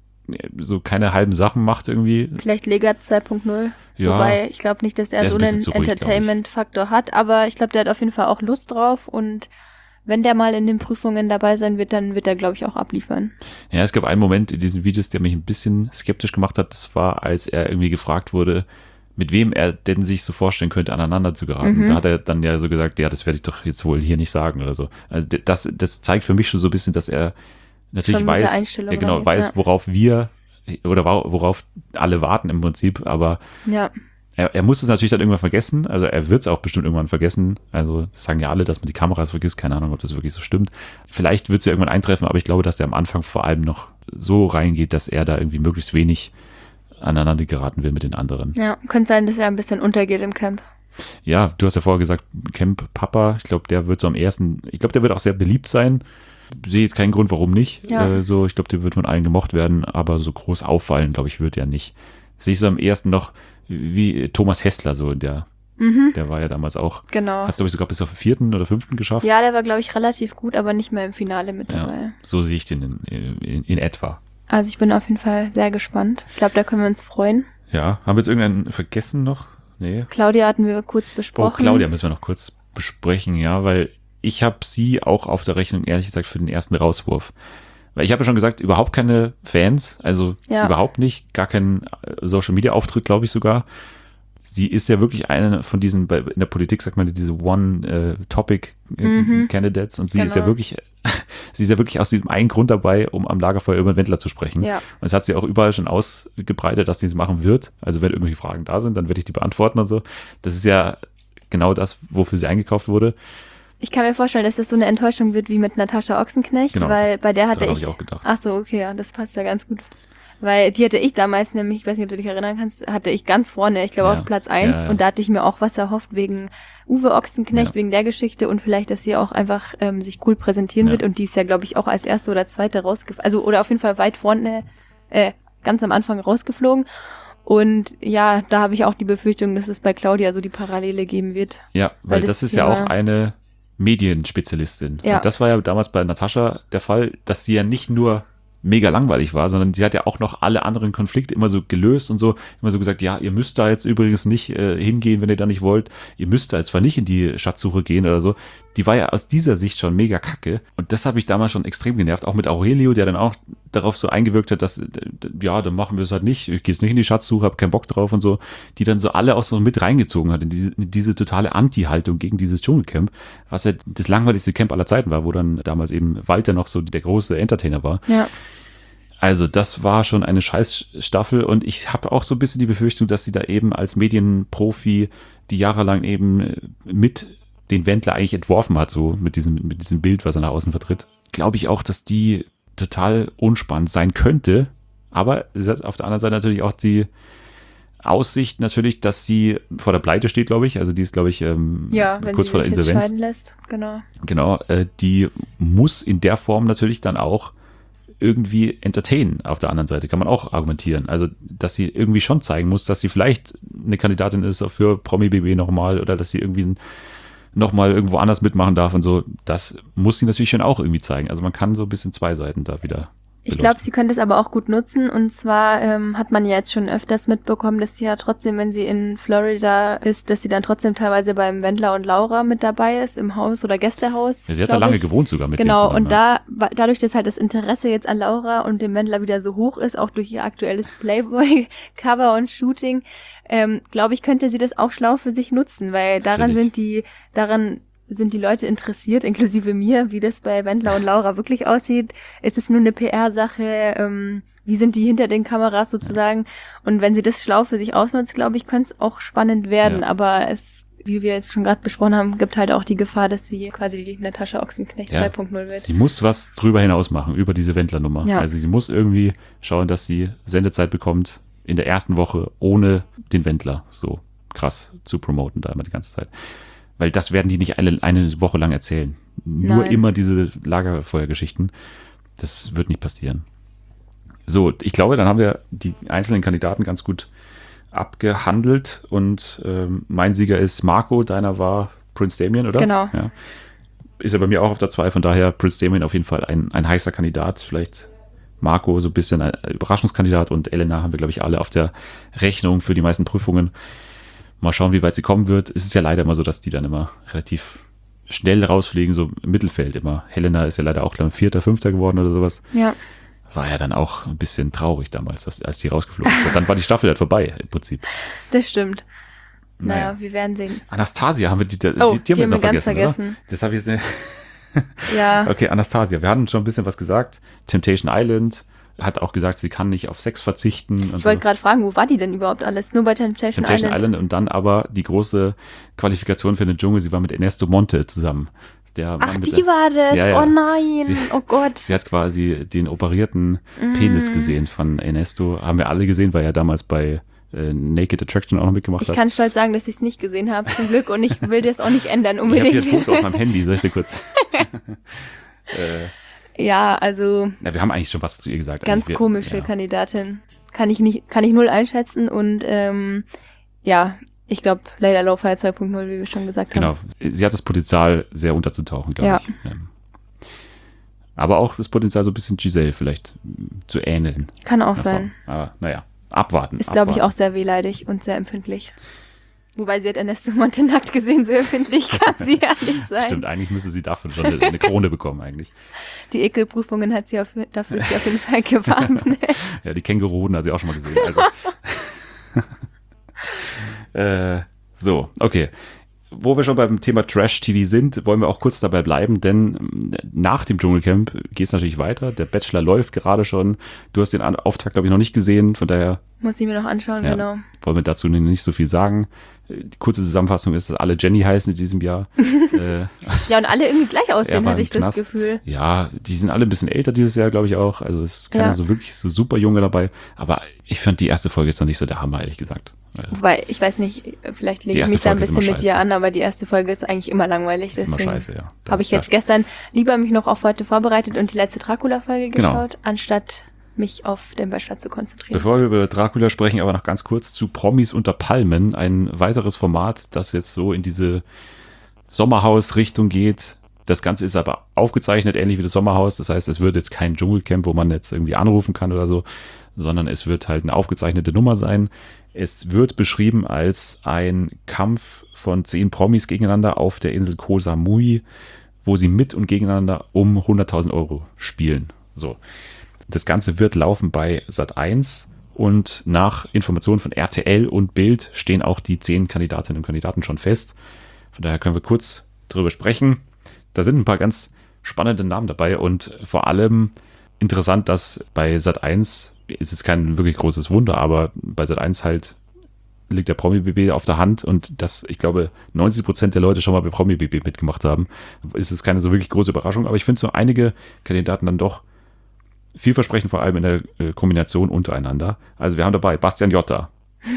so keine halben Sachen macht irgendwie. Vielleicht Legat zwei Punkt null. Ja, wobei ich glaube nicht, dass er so einen Entertainment-Faktor hat, aber ich glaube, der hat auf jeden Fall auch Lust drauf und wenn der mal in den Prüfungen dabei sein wird, dann wird er, glaube ich, auch abliefern. Ja, es gab einen Moment in diesen Videos, der mich ein bisschen skeptisch gemacht hat. Das war, als er irgendwie gefragt wurde, mit wem er denn sich so vorstellen könnte, aneinander zu geraten. Mhm. Da hat er dann ja so gesagt, ja, das werde ich doch jetzt wohl hier nicht sagen oder so. Also das, das zeigt für mich schon so ein bisschen, dass er natürlich schon weiß, ja, genau, rein, weiß, ja. worauf wir oder worauf alle warten im Prinzip, aber ja. er, er muss es natürlich dann irgendwann vergessen, also er wird es auch bestimmt irgendwann vergessen, also das sagen ja alle, dass man die Kameras vergisst, keine Ahnung, ob das wirklich so stimmt. Vielleicht wird es ja irgendwann eintreffen, aber ich glaube, dass der am Anfang vor allem noch so reingeht, dass er da irgendwie möglichst wenig aneinander geraten will mit den anderen. Ja, könnte sein, dass er ein bisschen untergeht im Camp. Ja, du hast ja vorher gesagt, Camp Papa, ich glaube, der wird so am ersten, ich glaube, der wird auch sehr beliebt sein. Sehe jetzt keinen Grund, warum nicht. Ja. Äh, so, ich glaube, der wird von allen gemocht werden, aber so groß auffallen, glaube ich, wird er nicht. Sehe ich so am ersten noch wie Thomas Hessler, so der, mhm. der war ja damals auch. Genau. Hast du, glaube ich, sogar bis auf den vierten oder fünften geschafft? Ja, der war, glaube ich, relativ gut, aber nicht mehr im Finale mit dabei. Ja, so sehe ich den in, in, in etwa. Also ich bin auf jeden Fall sehr gespannt. Ich glaube, da können wir uns freuen. Ja, haben wir jetzt irgendeinen vergessen noch? Nee. Claudia hatten wir kurz besprochen. Oh, Claudia müssen wir noch kurz besprechen, ja, weil ich habe sie auch auf der Rechnung, ehrlich gesagt, für den ersten Rauswurf. Weil ich habe ja schon gesagt, überhaupt keine Fans, also ja. überhaupt nicht, gar keinen Social-Media-Auftritt, glaube ich sogar. Sie ist ja wirklich eine von diesen, in der Politik sagt man diese One-Topic-Candidates mhm. und sie genau. ist ja wirklich, sie ist ja wirklich aus diesem einen Grund dabei, um am Lagerfeuer über den Wendler zu sprechen. Ja. Und das hat sie auch überall schon ausgebreitet, dass sie es machen wird. Also wenn irgendwelche Fragen da sind, dann werde ich die beantworten und so. Das ist ja genau das, wofür sie eingekauft wurde. Ich kann mir vorstellen, dass das so eine Enttäuschung wird wie mit Natascha Ochsenknecht, genau, weil bei der hatte ich, ich auch gedacht. Ach so, okay, ja, das passt ja ganz gut. Weil die hatte ich damals nämlich, ich weiß nicht, ob du dich erinnern kannst, hatte ich ganz vorne, ich glaube ja. auf Platz eins ja, ja. und da hatte ich mir auch was erhofft wegen Uwe Ochsenknecht, ja. wegen der Geschichte und vielleicht, dass sie auch einfach ähm, sich cool präsentieren ja. wird und die ist ja, glaube ich, auch als erste oder zweite rausgeflogen, also oder auf jeden Fall weit vorne, äh, ganz am Anfang rausgeflogen. Und ja, da habe ich auch die Befürchtung, dass es bei Claudia so die Parallele geben wird. Ja, weil, weil das, das ist ja auch eine Medienspezialistin. Ja. Und das war ja damals bei Natascha der Fall, dass sie ja nicht nur mega langweilig war, sondern sie hat ja auch noch alle anderen Konflikte immer so gelöst und so, immer so gesagt, ja, ihr müsst da jetzt übrigens nicht äh, hingehen, wenn ihr da nicht wollt. Ihr müsst da jetzt zwar nicht in die Schatzsuche gehen oder so. Die war ja aus dieser Sicht schon mega kacke. Und das habe ich damals schon extrem genervt. Auch mit Aurelio, der dann auch darauf so eingewirkt hat, dass, ja, dann machen wir es halt nicht. Ich gehe jetzt nicht in die Schatzsuche, habe keinen Bock drauf und so. Die dann so alle auch so mit reingezogen hat in diese, in diese totale Anti-Haltung gegen dieses Dschungelcamp, was ja das langweiligste Camp aller Zeiten war, wo dann damals eben Walter noch so der große Entertainer war. Ja. Also das war schon eine Scheißstaffel und ich habe auch so ein bisschen die Befürchtung, dass sie da eben als Medienprofi, die jahrelang eben mit den Wendler eigentlich entworfen hat, so mit diesem, mit diesem Bild, was er nach außen vertritt, glaube ich auch, dass die total unspannend sein könnte. Aber sie hat auf der anderen Seite natürlich auch die Aussicht natürlich, dass sie vor der Pleite steht, glaube ich. Also die ist, glaube ich, ähm, Ja, wenn kurz sie vor der sich jetzt Insolvenz. scheiden lässt, genau. Genau, äh, die muss in der Form natürlich dann auch irgendwie entertainen auf der anderen Seite, kann man auch argumentieren. Also, dass sie irgendwie schon zeigen muss, dass sie vielleicht eine Kandidatin ist für Promi-B B nochmal oder dass sie irgendwie nochmal irgendwo anders mitmachen darf und so. Das muss sie natürlich schon auch irgendwie zeigen. Also man kann so ein bisschen zwei Seiten da wieder Ich glaube, sie könnte es aber auch gut nutzen. Und zwar ähm, hat man ja jetzt schon öfters mitbekommen, dass sie ja trotzdem, wenn sie in Florida ist, dass sie dann trotzdem teilweise beim Wendler und Laura mit dabei ist, im Haus oder Gästehaus. Ja, sie hat da lange gewohnt sogar mit denen Genau, zusammen, und ja. da dadurch, dass halt das Interesse jetzt an Laura und dem Wendler wieder so hoch ist, auch durch ihr aktuelles Playboy-Cover und Shooting, ähm, glaube ich, könnte sie das auch schlau für sich nutzen, weil daran Natürlich. sind die, daran sind die Leute interessiert, inklusive mir, wie das bei Wendler und Laura wirklich aussieht. Ist es nur eine P R-Sache? Ähm, wie sind die hinter den Kameras sozusagen? Und wenn sie das schlau für sich ausnutzt, glaube ich, könnte es auch spannend werden. Ja. Aber es, wie wir jetzt schon gerade besprochen haben, gibt halt auch die Gefahr, dass sie quasi die Natascha Ochsenknecht Ja. zwei Punkt null wird. Sie muss was drüber hinaus machen, über diese Wendler-Nummer. Ja. Also sie muss irgendwie schauen, dass sie Sendezeit bekommt in der ersten Woche, ohne den Wendler so krass zu promoten, da immer die ganze Zeit. Weil das werden die nicht eine, eine Woche lang erzählen. Nur Nein. immer diese Lagerfeuergeschichten. Das wird nicht passieren. So, ich glaube, dann haben wir die einzelnen Kandidaten ganz gut abgehandelt. Und ähm, mein Sieger ist Marco, deiner war Prince Damien, oder? Genau. Ja. Ist ja bei mir auch auf der zwei, von daher Prince Damien auf jeden Fall ein, ein heißer Kandidat. Vielleicht Marco so ein bisschen ein Überraschungskandidat und Elena haben wir, glaube ich, alle auf der Rechnung für die meisten Prüfungen. Mal schauen, wie weit sie kommen wird. Es ist ja leider immer so, dass die dann immer relativ schnell rausfliegen, so im Mittelfeld immer. Helena ist ja leider auch, glaube ich, Vierter, Fünfter geworden oder sowas. Ja. War ja dann auch ein bisschen traurig damals, dass, als die rausgeflogen ist. Dann war die Staffel halt vorbei, im Prinzip. Das stimmt. Naja, Naja. wir werden sehen. Anastasia haben wir, die, die, Oh, die, die haben wir haben jetzt noch wir ganz vergessen, vergessen. oder? Das habe ich jetzt nicht. Ja, Okay, Anastasia, wir hatten schon ein bisschen was gesagt. Temptation Island hat auch gesagt, sie kann nicht auf Sex verzichten. und ich wollte so. gerade fragen, wo war die denn überhaupt alles? Nur bei Temptation, Temptation Island? Island und dann aber die große Qualifikation für den Dschungel, sie war mit Ernesto Monte zusammen. Der Ach, Mann mit die der, war das. Ja, ja. Oh nein. Sie- oh Gott. Sie hat quasi den operierten Penis Mm. gesehen von Ernesto. Haben wir alle gesehen, weil er damals bei äh, Naked Attraction auch noch mitgemacht Ich hat. kann stolz sagen, dass ich es nicht gesehen habe, zum Glück. Und ich will das auch nicht ändern Ich habe hier ein unbedingt. Foto auf meinem Handy, soll ich dir kurz... äh, Ja, also na, wir haben eigentlich schon was zu ihr gesagt. ganz eigentlich. Wir, komische ja. Kandidatin. Kann ich nicht, kann ich null einschätzen. Und ähm, ja, ich glaube, Layla Lowfire zwei Punkt null, wie wir schon gesagt Genau, haben. sie hat das Potenzial, sehr unterzutauchen, glaube Ja. ich. Ähm, Aber auch das Potenzial, so ein bisschen Giselle vielleicht mm, zu ähneln. Kann auch in der sein. Form. Aber naja, abwarten. Ist, glaube ich, auch abwarten. sehr wehleidig und sehr empfindlich. Wobei sie hat Ernesto Monte nackt gesehen, so empfindlich kann sie ja nicht sein. Stimmt, eigentlich müsste sie dafür schon eine, eine Krone bekommen, eigentlich. Die Ekelprüfungen hat sie auf, dafür ist sie auf jeden Fall gewarnt. Ja, die Känguruhoden hat sie auch schon mal gesehen. Also. äh, so, okay. Wo wir schon beim Thema Trash-T V sind, wollen wir auch kurz dabei bleiben, denn ähm, nach dem Dschungelcamp geht es natürlich weiter. Der Bachelor läuft gerade schon. Du hast den An- Auftakt, glaube ich, noch nicht gesehen, von daher Muss ich mir noch anschauen, ja, genau. wollen wir dazu nicht so viel sagen. Äh, Die kurze Zusammenfassung ist, dass alle Jenny heißen in diesem Jahr. äh, Ja, und alle irgendwie gleich aussehen, war hatte im ich das Knast. Gefühl. Ja, die sind alle ein bisschen älter dieses Jahr, glaube ich auch. Also es ist keiner Ja. so wirklich so super Junge dabei. Aber ich fand die erste Folge jetzt noch nicht so der Hammer, ehrlich gesagt. Äh, Wobei, ich weiß nicht, vielleicht Die lege ich erste mich da ein Folge ist bisschen immer mit dir scheiße. an, aber die erste Folge ist eigentlich immer langweilig. ist immer Deswegen scheiße, ja. Da- habe ich da- jetzt gestern lieber mich noch auf heute vorbereitet und die letzte Dracula-Folge Genau. geschaut, anstatt mich auf den Bachelor zu konzentrieren. Bevor wir über Dracula sprechen, aber noch ganz kurz zu Promis unter Palmen. Ein weiteres Format, das jetzt so in diese Sommerhaus-Richtung geht. Das Ganze ist aber aufgezeichnet, ähnlich wie das Sommerhaus. Das heißt, es wird jetzt kein Dschungelcamp, wo man jetzt irgendwie anrufen kann oder so, sondern es wird halt eine aufgezeichnete Nummer sein. Es wird beschrieben als ein Kampf von zehn Promis gegeneinander auf der Insel Koh Samui, wo sie mit und gegeneinander um hunderttausend Euro spielen. So. Das Ganze wird laufen bei Sat eins und nach Informationen von R T L und Bild stehen auch die zehn Kandidatinnen und Kandidaten schon fest. Von daher können wir kurz drüber sprechen. Da sind ein paar ganz spannende Namen dabei und vor allem interessant, dass bei Sat eins ist es kein wirklich großes Wunder, aber bei Sat eins halt liegt der Promi-B B auf der Hand und dass, ich glaube, neunzig Prozent der Leute schon mal bei Promi-B B mitgemacht haben, ist es keine so wirklich große Überraschung, aber ich finde so einige Kandidaten dann doch vielversprechend, vor allem in der äh, Kombination untereinander. Also wir haben dabei Bastian Jotta.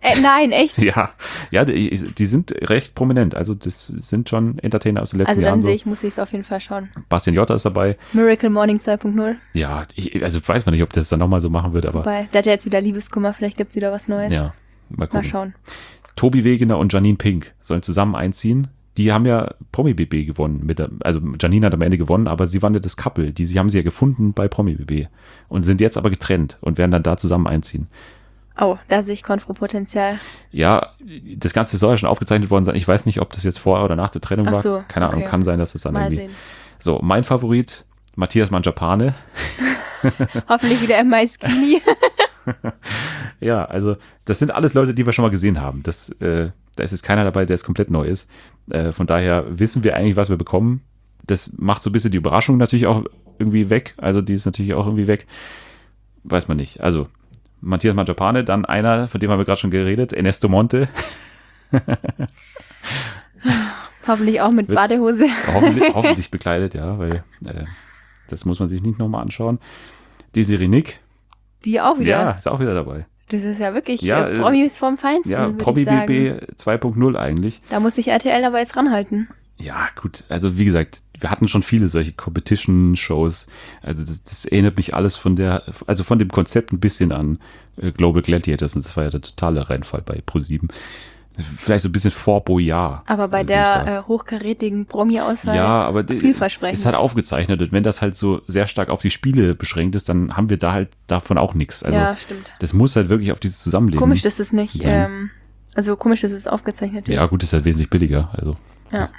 Äh, nein, echt? Ja, ja, die, die sind recht prominent. Also das sind schon Entertainer aus den letzten Also dann Jahren. sehe So. ich, muss ich es auf jeden Fall schauen. Bastian Jotta ist dabei. Miracle Morning zwei Punkt null. Ja, ich, also weiß man nicht, ob das dann nochmal so machen wird, aber Wobei, der hat ja jetzt wieder Liebeskummer, vielleicht gibt es wieder was Neues. ja, mal gucken. Mal schauen. Tobi Wegener und Janine Pink sollen zusammen einziehen. Die haben ja Promi-B B gewonnen. Mit der, also Janine hat am Ende gewonnen, aber sie waren ja das Couple. Die sie haben sie ja gefunden bei Promi-B B und sind jetzt aber getrennt und werden dann da zusammen einziehen. Oh, da sehe ich Konfro-Potenzial. Ja, das Ganze soll ja schon aufgezeichnet worden sein. Ich weiß nicht, ob das jetzt vor oder nach der Trennung Ach war. so, Keine Ahnung, okay. kann sein, dass es dann Mal irgendwie... sehen. So, mein Favorit, Matthias Mangiapane. Hoffentlich wieder im Maiskini. Ja, also das sind alles Leute, die wir schon mal gesehen haben. Das, äh, da ist jetzt keiner dabei, der jetzt komplett neu ist. Äh, von daher wissen wir eigentlich, was wir bekommen. Das macht so ein bisschen die Überraschung natürlich auch irgendwie weg. Also die ist natürlich auch irgendwie weg. Weiß man nicht. Also Matthias Mangiapane, dann einer, von dem haben wir gerade schon geredet, Ernesto Monte. Hoffentlich auch mit Wird's- Badehose. Hoffentlich, hoffentlich bekleidet, ja, weil äh, das muss man sich nicht nochmal anschauen. Desiree Nick, Die auch wieder. ja, ist auch wieder dabei. Das ist ja wirklich Ja, äh, äh, Promis vom Feinsten, Ja, würde ich Promi-B sagen. B zwei Punkt null eigentlich. Da muss sich R T L aber jetzt ranhalten. Ja, gut, also wie gesagt, wir hatten schon viele solche Competition-Shows. Also das, das erinnert mich alles von der, also von dem Konzept ein bisschen an äh, Global Gladiators und das war ja der totale Reinfall bei ProSieben. Vielleicht so ein bisschen vor Boyard. Aber bei sehe ich da. der äh, hochkarätigen Promi-Auswahl Ja, aber die- vielversprechend. ist halt aufgezeichnet und wenn das halt so sehr stark auf die Spiele beschränkt ist, dann haben wir da halt davon auch nichts. Also ja, stimmt. das muss halt wirklich auf dieses Zusammenleben. Komisch, dass es nicht, sein. ähm, also komisch, dass es aufgezeichnet wird. Ja, gut, ist halt wesentlich billiger. Also, Ja.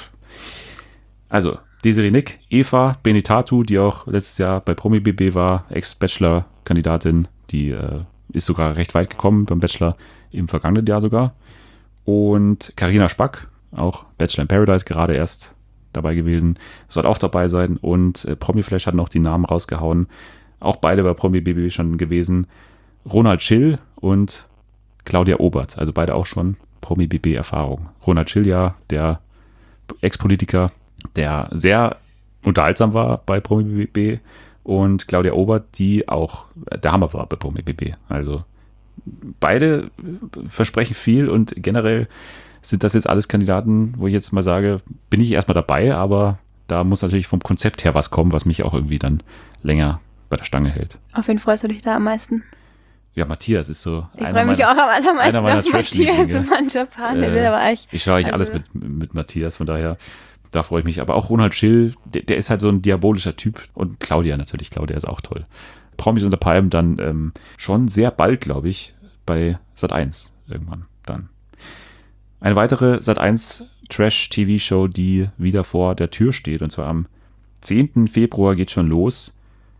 also Desiree Nick, Eva Benitatu, die auch letztes Jahr bei Promi-B B war, Ex-Bachelor-Kandidatin, die äh, ist sogar recht weit gekommen beim Bachelor, im vergangenen Jahr sogar. Und Carina Spack, auch Bachelor in Paradise, gerade erst dabei gewesen, soll auch dabei sein. Und äh, Promiflash hat noch die Namen rausgehauen. Auch beide bei Promi-B B schon gewesen. Ronald Schill und Claudia Obert, also beide auch schon Promi-B B-Erfahrung. Ronald Schill ja, der Ex-Politiker, der sehr unterhaltsam war bei Promi-B B und Claudia Obert, die auch der Hammer war bei Promi-B B. Also beide versprechen viel und generell sind das jetzt alles Kandidaten, wo ich jetzt mal sage, bin ich erstmal dabei, aber da muss natürlich vom Konzept her was kommen, was mich auch irgendwie dann länger bei der Stange hält. Auf wen freust du dich da am meisten? Ja, Matthias ist so Ich einer freue mich meiner- auch am allermeisten einer meiner auf Matthias Trash-Lieblinge. und Mangiapane. Der Äh, will aber echt. Ich schaue eigentlich Also- alles mit, mit Matthias, von daher, da freue ich mich. Aber auch Ronald Schill, der, der ist halt so ein diabolischer Typ. Und Claudia natürlich, Claudia ist auch toll. Promis unter Palmen dann ähm, schon sehr bald, glaube ich, bei Sat eins irgendwann dann. Eine weitere Sat eins Trash-T V-Show, die wieder vor der Tür steht. Und zwar am zehnten Februar geht schon los.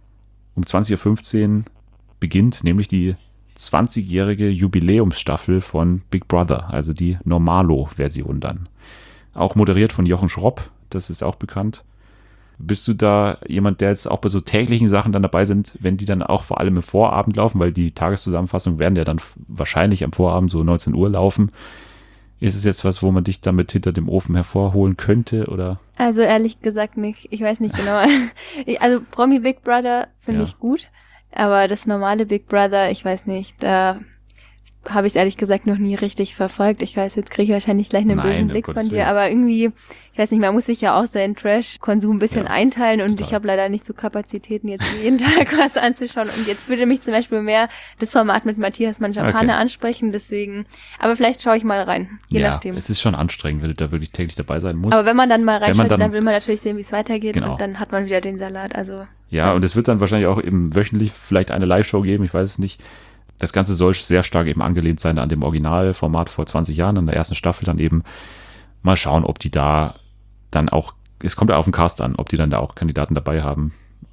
Um zwanzig Uhr fünfzehn beginnt nämlich die zwanzigjährige Jubiläumsstaffel von Big Brother, also die Normalo-Version dann. Auch moderiert von Jochen Schropp, das ist auch bekannt. Bist du da jemand, der jetzt auch bei so täglichen Sachen dann dabei sind, wenn die dann auch vor allem im Vorabend laufen, weil die Tageszusammenfassungen werden ja dann f- wahrscheinlich am Vorabend so neunzehn Uhr laufen. Ist es jetzt was, wo man dich damit hinter dem Ofen hervorholen könnte, oder? Also ehrlich gesagt nicht. Ich weiß nicht genau. ich, also Promi Big Brother finde Ja. ich gut, aber das normale Big Brother, ich weiß nicht, da habe ich es ehrlich gesagt noch nie richtig verfolgt. Ich weiß, jetzt kriege ich wahrscheinlich gleich einen Nein, bösen um Blick Gottes von dir, Willen. aber irgendwie, ich weiß nicht, man muss sich ja auch seinen Trash-Konsum ein bisschen Ja, einteilen und total. ich habe leider nicht so Kapazitäten, jetzt jeden Tag was anzuschauen. Und jetzt würde mich zum Beispiel mehr das Format mit Matthias Mangiapane Okay. ansprechen, deswegen, aber vielleicht schaue ich mal rein, je ja, nachdem. es ist schon anstrengend, wenn du da wirklich täglich dabei sein musst. Aber wenn man dann mal Wenn man reinschaltet, dann- dann, will man natürlich sehen, wie es weitergeht Genau. und dann hat man wieder den Salat. Also Ja, und es wird dann wahrscheinlich auch eben wöchentlich vielleicht eine Live-Show geben, ich weiß es nicht. Das Ganze soll sehr stark eben angelehnt sein an dem Originalformat vor zwanzig Jahren, an der ersten Staffel dann eben. Mal schauen, ob die da dann auch, es kommt ja auf den Cast an, ob die dann da auch Kandidaten dabei haben,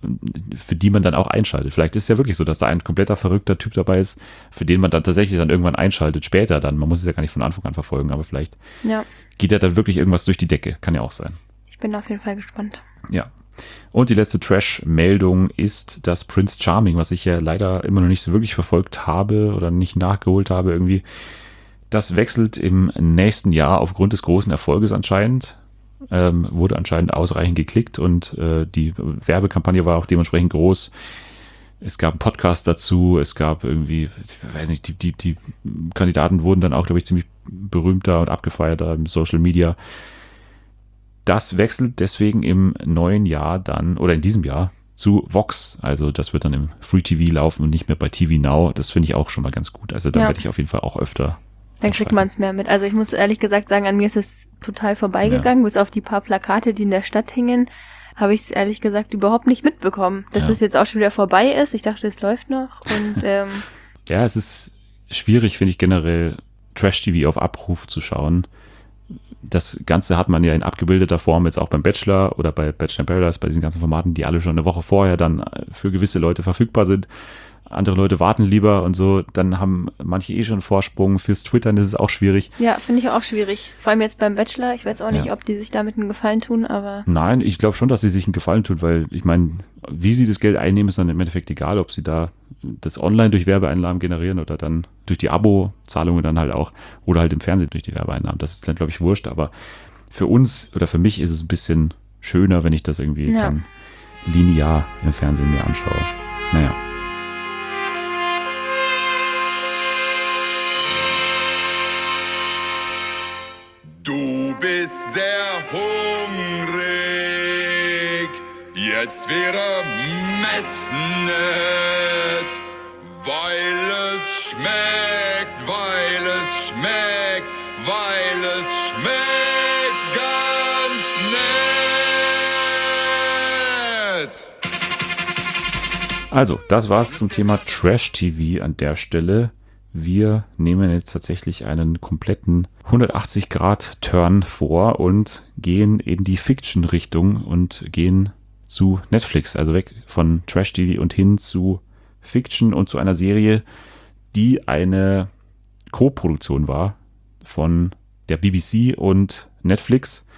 für die man dann auch einschaltet. Vielleicht ist es ja wirklich so, dass da ein kompletter verrückter Typ dabei ist, für den man dann tatsächlich dann irgendwann einschaltet, später dann. Man muss es ja gar nicht von Anfang an verfolgen, aber vielleicht ja, geht ja dann wirklich irgendwas durch die Decke. Kann ja auch sein. ich bin auf jeden Fall gespannt. Ja. Und die letzte Trash-Meldung ist das Prince Charming, was ich ja leider immer noch nicht so wirklich verfolgt habe oder nicht nachgeholt habe irgendwie. Das wechselt im nächsten Jahr aufgrund des großen Erfolges anscheinend. Ähm, wurde anscheinend ausreichend geklickt und äh, die Werbekampagne war auch dementsprechend groß. Es gab einen Podcast dazu, es gab irgendwie, ich weiß nicht, die, die, die Kandidaten wurden dann auch, glaube ich, ziemlich berühmter und abgefeierter im Social Media. Das wechselt deswegen im neuen Jahr dann, oder in diesem Jahr, zu Vox. Also das wird dann im Free T V laufen und nicht mehr bei T V Now. Das finde ich auch schon mal ganz gut. Also da Ja. werde ich auf jeden Fall auch öfter. Dann kriegt man es mehr mit. Also ich muss ehrlich gesagt sagen, an mir ist es total vorbeigegangen, bis auf die paar Plakate, die in der Stadt hingen, habe ich es ehrlich gesagt überhaupt nicht mitbekommen. Dass Ja. das jetzt auch schon wieder vorbei ist. Ich dachte, es läuft noch. Und ähm, Ja, es ist schwierig, finde ich, generell Trash-T V auf Abruf zu schauen. Das Ganze hat man ja in abgebildeter Form jetzt auch beim Bachelor oder bei Bachelor in Paradise, bei diesen ganzen Formaten, die alle schon eine Woche vorher dann für gewisse Leute verfügbar sind. Andere Leute warten lieber und so, dann haben manche eh schon einen Vorsprung. Fürs Twittern ist es auch schwierig. ja, finde ich auch schwierig. Vor allem jetzt beim Bachelor. Ich weiß auch nicht, Ja. ob die sich damit einen Gefallen tun, aber Nein, ich glaube schon, dass sie sich einen Gefallen tut, weil ich meine, wie sie das Geld einnehmen, ist dann im Endeffekt egal, ob sie da das online durch Werbeeinnahmen generieren oder dann durch die Abo-Zahlungen dann halt auch oder halt im Fernsehen durch die Werbeeinnahmen. Das ist dann, glaube ich, wurscht, aber für uns oder für mich ist es ein bisschen schöner, wenn ich das irgendwie Ja. dann linear im Fernsehen mir anschaue. Naja. Du bist sehr hungrig, jetzt wäre Mettnet, weil es schmeckt, weil es schmeckt, weil es schmeckt ganz nett. Also, das war's zum Thema Trash-T V an der Stelle. Wir nehmen jetzt tatsächlich einen kompletten hundertachtzig Grad Turn vor und gehen in die Fiction-Richtung und gehen zu Netflix, also weg von Trash-T V und hin zu Fiction und zu einer Serie, die eine Co-Produktion war von der B B C und Netflix.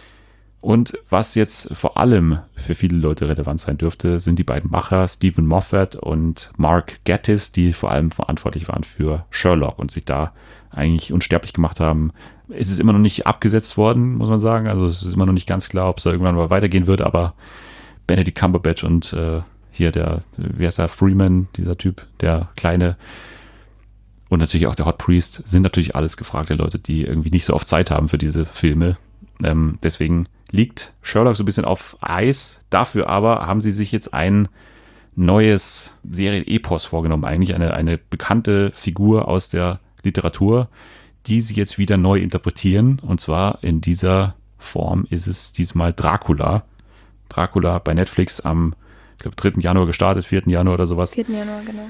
Und was jetzt vor allem für viele Leute relevant sein dürfte, sind die beiden Macher Stephen Moffat und Mark Gatiss, die vor allem verantwortlich waren für Sherlock und sich da eigentlich unsterblich gemacht haben. Es ist immer noch nicht abgesetzt worden, muss man sagen. Also es ist immer noch nicht ganz klar, ob es da irgendwann mal weitergehen wird, aber Benedict Cumberbatch und äh, hier der, wie heißt er, Freeman, dieser Typ, der Kleine, und natürlich auch der Hot Priest, sind natürlich alles gefragte Leute, die irgendwie nicht so oft Zeit haben für diese Filme. Ähm, deswegen liegt Sherlock so ein bisschen auf Eis. Dafür aber haben sie sich jetzt ein neues Serien-Epos vorgenommen. Eigentlich eine, eine bekannte Figur aus der Literatur, die sie jetzt wieder neu interpretieren. Und zwar in dieser Form ist es diesmal Dracula. Dracula bei Netflix am, ich glaube, dritten Januar gestartet, vierten Januar oder sowas. vierten Januar, genau.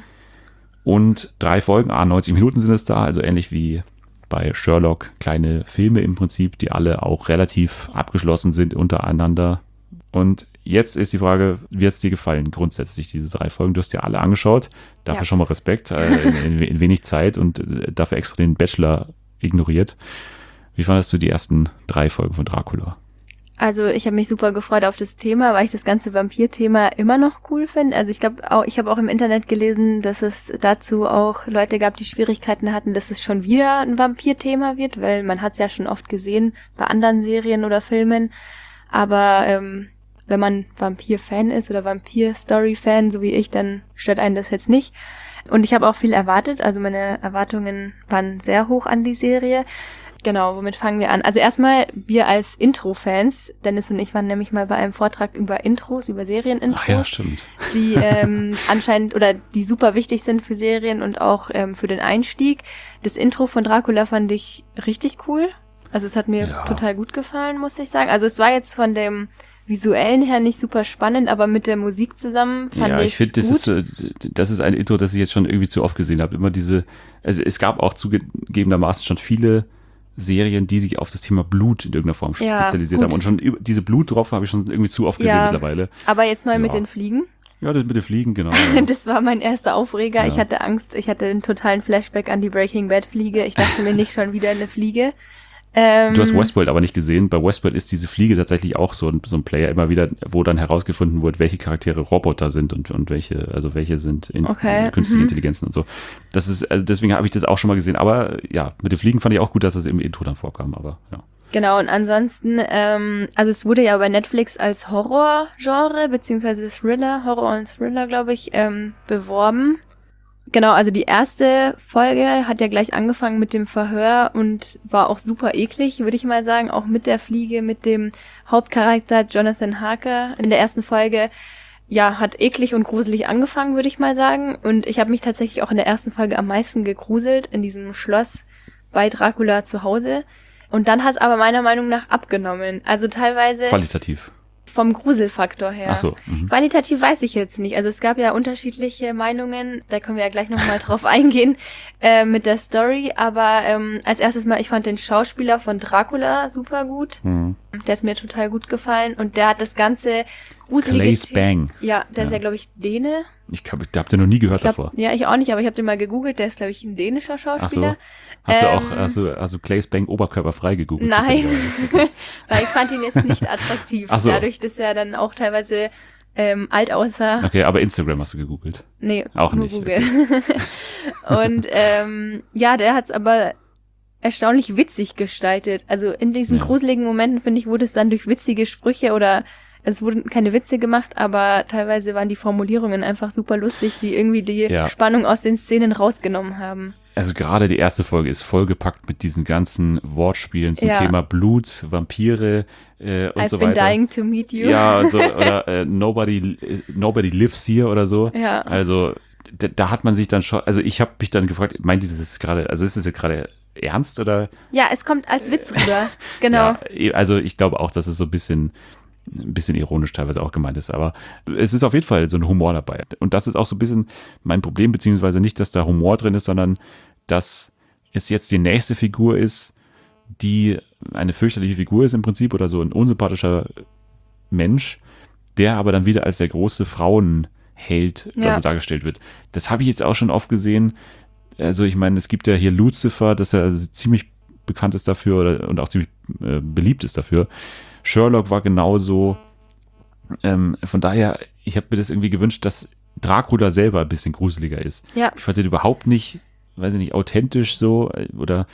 Und drei Folgen, ah, neunzig Minuten sind es da, also ähnlich wie bei Sherlock, kleine Filme im Prinzip, die alle auch relativ abgeschlossen sind untereinander. Und jetzt ist die Frage, wie hat es dir gefallen grundsätzlich, diese drei Folgen? Du hast dir alle angeschaut, dafür Ja. schon mal Respekt, äh, in, in wenig Zeit und äh, dafür extra den Bachelor ignoriert. Wie fandest du die ersten drei Folgen von Dracula? Also ich habe mich super gefreut auf das Thema, weil ich das ganze Vampir-Thema immer noch cool finde. Also ich glaube, auch ich habe auch im Internet gelesen, dass es dazu auch Leute gab, die Schwierigkeiten hatten, dass es schon wieder ein Vampir-Thema wird, weil man hat es ja schon oft gesehen bei anderen Serien oder Filmen. Aber ähm, wenn man Vampir-Fan ist oder Vampir-Story-Fan, so wie ich, dann stört einen das jetzt nicht. Und ich habe auch viel erwartet, also meine Erwartungen waren sehr hoch an die Serie. Genau, womit fangen wir an? Also erstmal, wir als Intro-Fans, Dennis und ich waren nämlich mal bei einem Vortrag über Intros, über Serienintros, Ach ja, stimmt. die ähm, anscheinend oder die super wichtig sind für Serien und auch ähm, für den Einstieg. Das Intro von Dracula fand ich richtig cool. Also es hat mir Ja. total gut gefallen, muss ich sagen. Also es war jetzt von dem Visuellen her nicht super spannend, aber mit der Musik zusammen fand ja, ich ich finde, das ist, äh, das ist ein Intro, das ich jetzt schon irgendwie zu oft gesehen habe. Immer diese, also es gab auch zugegebenermaßen schon viele Serien, die sich auf das Thema Blut in irgendeiner Form Ja, spezialisiert gut. haben. Und schon über, diese Bluttropfen habe ich schon irgendwie zu oft gesehen Ja. mittlerweile. Aber jetzt neu mit Ja. den Fliegen. Ja, das mit den Fliegen, genau. Ja. Das war mein erster Aufreger. Ja. Ich hatte Angst, ich hatte einen totalen Flashback an die Breaking Bad Fliege. Ich dachte mir nicht schon wieder eine Fliege. Ähm, Du hast Westworld aber nicht gesehen. Bei Westworld ist diese Fliege tatsächlich auch so ein, so ein Player immer wieder, wo dann herausgefunden wird, welche Charaktere Roboter sind und, und welche, also welche sind in, Okay, künstliche mhm. Intelligenzen und so. Das ist, also deswegen habe ich das auch schon mal gesehen. Aber ja, mit den Fliegen fand ich auch gut, dass es im Intro dann vorkam, aber ja. Genau, und ansonsten, ähm, also es wurde ja bei Netflix als Horror-Genre, beziehungsweise Thriller, Horror und Thriller, glaube ich, ähm, beworben. Genau, also die erste Folge hat ja gleich angefangen mit dem Verhör und war auch super eklig, würde ich mal sagen, auch mit der Fliege, mit dem Hauptcharakter Jonathan Harker in der ersten Folge. Ja, hat eklig und gruselig angefangen, würde ich mal sagen. Und ich habe mich tatsächlich auch in der ersten Folge am meisten gegruselt in diesem Schloss bei Dracula zu Hause. Und dann hat es aber meiner Meinung nach abgenommen. Also teilweise Qualitativ. vom Gruselfaktor her. Ach so. Mhm. Qualitativ weiß ich jetzt nicht. Also es gab ja unterschiedliche Meinungen, da können wir ja gleich nochmal drauf eingehen, äh, mit der Story. Aber ähm, als erstes mal, ich fand den Schauspieler von Dracula super gut. Mhm. Der hat mir total gut gefallen. Und der hat das ganze gruselige... Claes Bang. Ja, der Ja. ist ja, glaube ich, Däne. Ich glaube, ich habe den noch nie gehört Ich glaub, davor. ja, ich auch nicht, aber ich habe den mal gegoogelt. Der ist, glaube ich, ein dänischer Ach Schauspieler. so. Hast du Ähm, auch, also, also Claes Bang oberkörperfrei gegoogelt? Nein, zufälligerweise? weil ich fand ihn jetzt nicht attraktiv. Ach so. Dadurch, dass er dann auch teilweise ähm, alt aussah. Okay, aber Instagram hast du gegoogelt. Nee, Auch nur nicht, Google. Und ähm, ja, der hat's aber erstaunlich witzig gestaltet. Also in diesen Ja. gruseligen Momenten, finde ich, wurde es dann durch witzige Sprüche oder es wurden keine Witze gemacht, aber teilweise waren die Formulierungen einfach super lustig, die irgendwie die Ja. Spannung aus den Szenen rausgenommen haben. Also gerade die erste Folge ist vollgepackt mit diesen ganzen Wortspielen zum Ja. Thema Blut, Vampire äh, und I've so been weiter. dying to meet you. Ja, und so, oder äh, nobody, nobody lives here oder so. Ja. Also da, da hat man sich dann schon, also ich habe mich dann gefragt, meint ihr das jetzt gerade, also ist das jetzt gerade ernst oder? Ja, es kommt als Witz rüber. Genau. Ja, also ich glaube auch, dass es so ein bisschen, ein bisschen ironisch teilweise auch gemeint ist, aber es ist auf jeden Fall so ein Humor dabei. Und das ist auch so ein bisschen mein Problem, beziehungsweise nicht, dass da Humor drin ist, sondern dass es jetzt die nächste Figur ist, die eine fürchterliche Figur ist im Prinzip oder so ein unsympathischer Mensch, der aber dann wieder als der große Frauenheld Ja. also dargestellt wird. Das habe ich jetzt auch schon oft gesehen. Also ich meine, es gibt ja hier Lucifer, dass er ziemlich bekannt ist dafür oder, und auch ziemlich äh, beliebt ist dafür. Sherlock war genauso. Ähm, von daher, ich habe mir das irgendwie gewünscht, dass Dracula selber ein bisschen gruseliger ist. Ja. Ich fand den überhaupt nicht, weiß ich nicht, authentisch so äh, oder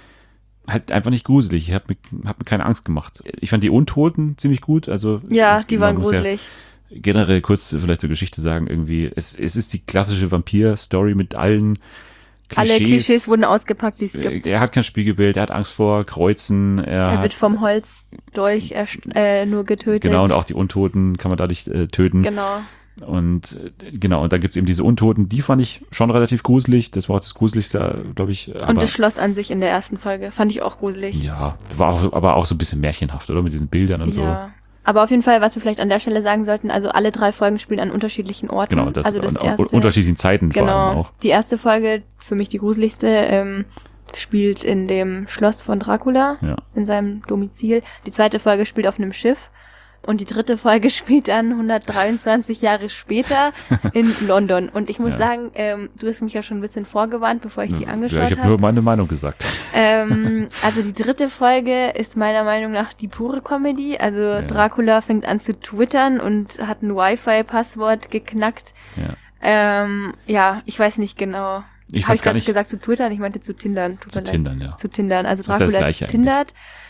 halt einfach nicht gruselig. Ich habe mir, hab mir keine Angst gemacht. Ich fand die Untoten ziemlich gut. Also Ja, es- die man waren muss ja gruselig. generell kurz vielleicht zur Geschichte sagen, irgendwie, es, es ist die klassische Vampir-Story mit allen Klischees. Alle Klischees wurden ausgepackt, die es gibt. Er hat kein Spiegelbild, er hat Angst vor Kreuzen, er, Er hat, wird vom Holzdolch erst- äh, nur getötet. genau, und auch die Untoten kann man dadurch äh, töten. Genau. Und äh, genau, und da gibt's eben diese Untoten, die fand ich schon relativ gruselig. Das war auch das Gruseligste, glaube ich. Und Aber, das Schloss an sich in der ersten Folge fand ich auch gruselig. ja, war auch, aber auch so ein bisschen märchenhaft, oder? Mit diesen Bildern und Ja. Aber auf jeden Fall, was wir vielleicht an der Stelle sagen sollten, also alle drei Folgen spielen an unterschiedlichen so. Orten. Genau, das, also das und auch erste, unterschiedlichen Zeiten vor allem genau, auch. die erste Folge, für mich die gruseligste, ähm, spielt in dem Schloss von Dracula, Ja. in seinem Domizil. Die zweite Folge spielt auf einem Schiff. Und die dritte Folge spielt dann hundertdreiundzwanzig Jahre später in London. Und ich muss Ja. sagen, ähm, du hast mich ja schon ein bisschen vorgewarnt, bevor ich die angeschaut Ja, ich habe habe. nur meine Meinung gesagt. Ähm, also die dritte Folge ist meiner Meinung nach die pure Comedy. Also Dracula fängt an zu twittern und hat ein Wi-Fi-Passwort geknackt. Ja. Ähm, ja, ich weiß nicht genau. Ich Habe weiß ich gar gerade nicht. gesagt zu twittern? Ich meinte zu tindern. Tut Zu mir leid. Tindern, ja. Zu tindern. Also Das ist ja das Dracula Gleiche eigentlich. tindert.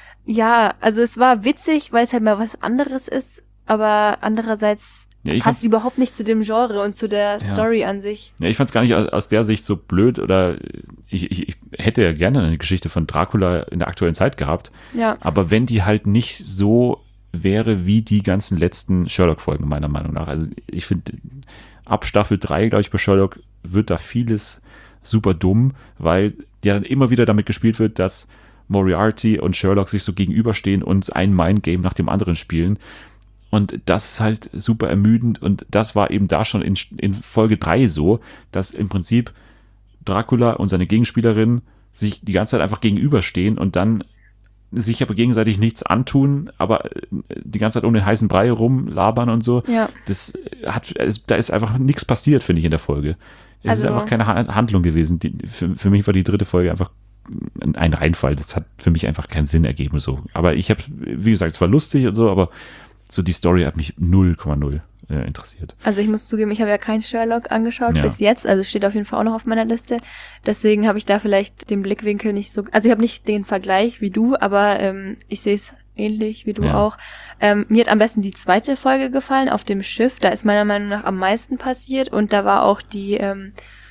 Ja, also es war witzig, weil es halt mal was anderes ist. Aber andererseits Ja, ich passt fand's- überhaupt nicht zu dem Genre und zu der Ja. Story an sich. Ja, ich fand es gar nicht aus, aus der Sicht so blöd oder ich, ich, ich hätte ja gerne eine Geschichte von Dracula in der aktuellen Zeit gehabt, Ja. aber wenn die halt nicht so wäre wie die ganzen letzten Sherlock-Folgen, meiner Meinung nach. Also ich finde, ab Staffel drei, glaube ich, bei Sherlock wird da vieles super dumm, weil ja dann immer wieder damit gespielt wird, dass Moriarty und Sherlock sich so gegenüberstehen und ein Mindgame nach dem anderen spielen. Und das ist halt super ermüdend und das war eben da schon in, in Folge drei so, dass im Prinzip Dracula und seine Gegenspielerin sich die ganze Zeit einfach gegenüberstehen und dann sich aber gegenseitig nichts antun, aber die ganze Zeit um den heißen Brei rumlabern und so. Ja. Das hat, da ist einfach nichts passiert, finde ich, in der Folge. Es Also- ist einfach keine Ha- Handlung gewesen. Die, für, für mich war die dritte Folge einfach ein Reinfall. Das hat für mich einfach keinen Sinn ergeben. So. Aber ich habe, wie gesagt, es war lustig und so, aber so die Story hat mich null Komma null äh, interessiert. Also ich muss zugeben, ich habe ja keinen Sherlock angeschaut Ja. bis jetzt, also steht auf jeden Fall auch noch auf meiner Liste. Deswegen habe ich da vielleicht den Blickwinkel nicht so, also ich habe nicht den Vergleich wie du, aber ähm, ich sehe es ähnlich wie du Ja. auch. Ähm, mir hat am besten die zweite Folge gefallen, auf dem Schiff, da ist meiner Meinung nach am meisten passiert und da war auch die ähm,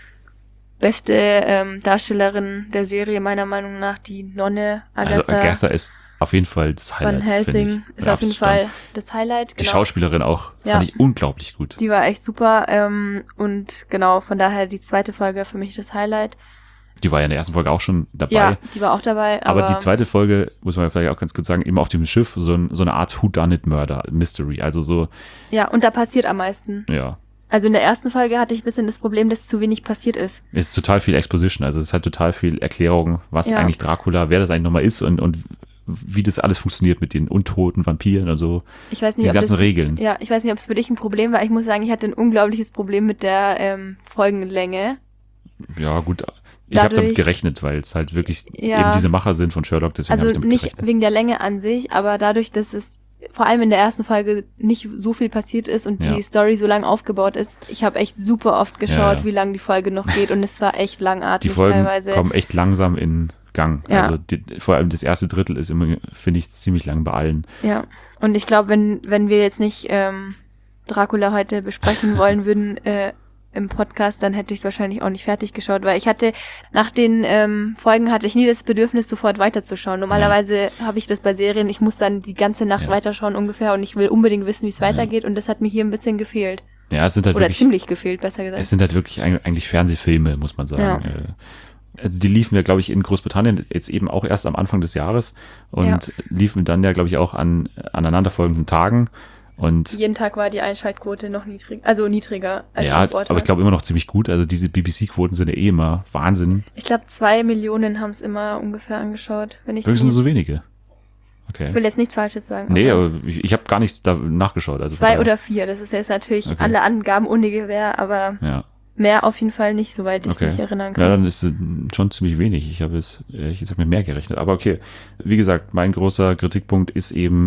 beste ähm, Darstellerin der Serie meiner Meinung nach die Nonne Agatha, Also Agatha ist auf jeden Fall das Highlight, Van Helsing, finde ich. ist Ja, auf jeden absolut. Fall das Highlight. Die Genau. Schauspielerin auch, Ja. fand ich unglaublich gut. Die war echt super ähm, und genau, von daher die zweite Folge für mich das Highlight. Die war ja in der ersten Folge auch schon dabei. Ja, die war auch dabei. Aber, Aber die zweite Folge, muss man vielleicht auch ganz kurz sagen, eben auf dem Schiff, so, ein, so eine Art Whodunit-Murder, Mystery. Also so, Ja, und da passiert am meisten. ja, Also in der ersten Folge hatte ich ein bisschen das Problem, dass zu wenig passiert ist. es ist total viel Exposition. Also es ist halt total viel Erklärung, was Ja. eigentlich Dracula, wer das eigentlich nochmal ist und, und wie das alles funktioniert mit den untoten Vampiren und so. Ich weiß nicht, Diese ob ganzen das, Regeln. Ja, ich weiß nicht, ob es für dich ein Problem war. Ich muss sagen, ich hatte ein unglaubliches Problem mit der ähm, Folgenlänge. Ja, gut. Ich habe damit Dadurch- gerechnet, weil es halt wirklich Ja. eben diese Macher sind von Sherlock, deswegen Also habe ich damit nicht gerechnet. wegen der Länge an sich, aber dadurch, dass es vor allem in der ersten Folge nicht so viel passiert ist und Ja. die Story so lang aufgebaut ist. Ich habe echt super oft geschaut, Ja, ja. wie lang die Folge noch geht und es war echt Die langatmig Folgen teilweise. kommen echt langsam in Gang. Ja. Also die, vor allem das erste Drittel ist immer, finde ich, ziemlich lang bei allen. Ja, und ich glaube, wenn, wenn wir jetzt nicht ähm, Dracula heute besprechen wollen würden äh, im Podcast, dann hätte ich es wahrscheinlich auch nicht fertig geschaut, weil ich hatte, nach den ähm, Folgen hatte ich nie das Bedürfnis, sofort weiterzuschauen. Normalerweise habe ich das bei Serien, ich muss dann die ganze Nacht Ja. weiterschauen ungefähr und ich will unbedingt wissen, wie es Ja. weitergeht und das hat mir hier ein bisschen gefehlt. Ja, es sind halt Oder wirklich, ziemlich gefehlt, besser gesagt. es sind halt wirklich eig- eigentlich Fernsehfilme, muss man sagen. Ja. Äh, Also die liefen ja, glaube ich, in Großbritannien jetzt eben auch erst am Anfang des Jahres und Ja. liefen dann ja, glaube ich, auch an aneinanderfolgenden Tagen. Und Jeden Tag war die Einschaltquote noch niedrig, also niedriger als ja, am Vortag. aber ich glaube immer noch ziemlich gut. Also diese B B C-Quoten sind ja eh immer Wahnsinn. Ich glaube, zwei Millionen haben es immer ungefähr angeschaut, wenn ich Wirklich sind jetzt- so wenige. Okay. Ich will jetzt nichts Falsches sagen. Nee, aber ich, ich habe gar nicht da nachgeschaut. Also Zwei von oder vier, das ist jetzt natürlich Okay. alle Angaben ohne Gewähr, aber daher- Ja. mehr auf jeden Fall nicht, soweit ich Okay. mich erinnern Ja, kann. dann ist es schon ziemlich wenig. Ich habe es, ehrlich gesagt, mit mehr gerechnet. Aber okay, wie gesagt, mein großer Kritikpunkt ist eben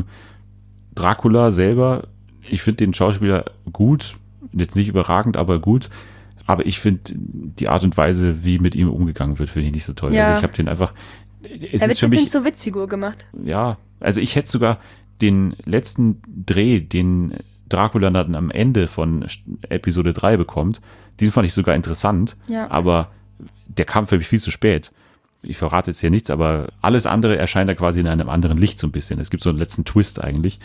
Dracula selber. Ich finde den Schauspieler gut, jetzt nicht überragend, aber gut. Aber ich finde die Art und Weise, wie mit ihm umgegangen wird, finde ich nicht so toll. Ja. Also ich habe den einfach, es er wird ist ein für bisschen mich, zur Witzfigur gemacht. ja, also ich hätte sogar den letzten Dreh, den Dracula dann am Ende von Episode drei bekommt, den fand ich sogar interessant, Ja. aber der kam für mich viel zu spät. Ich verrate jetzt hier nichts, aber alles andere erscheint da quasi in einem anderen Licht so ein bisschen. Es gibt so einen letzten Twist eigentlich.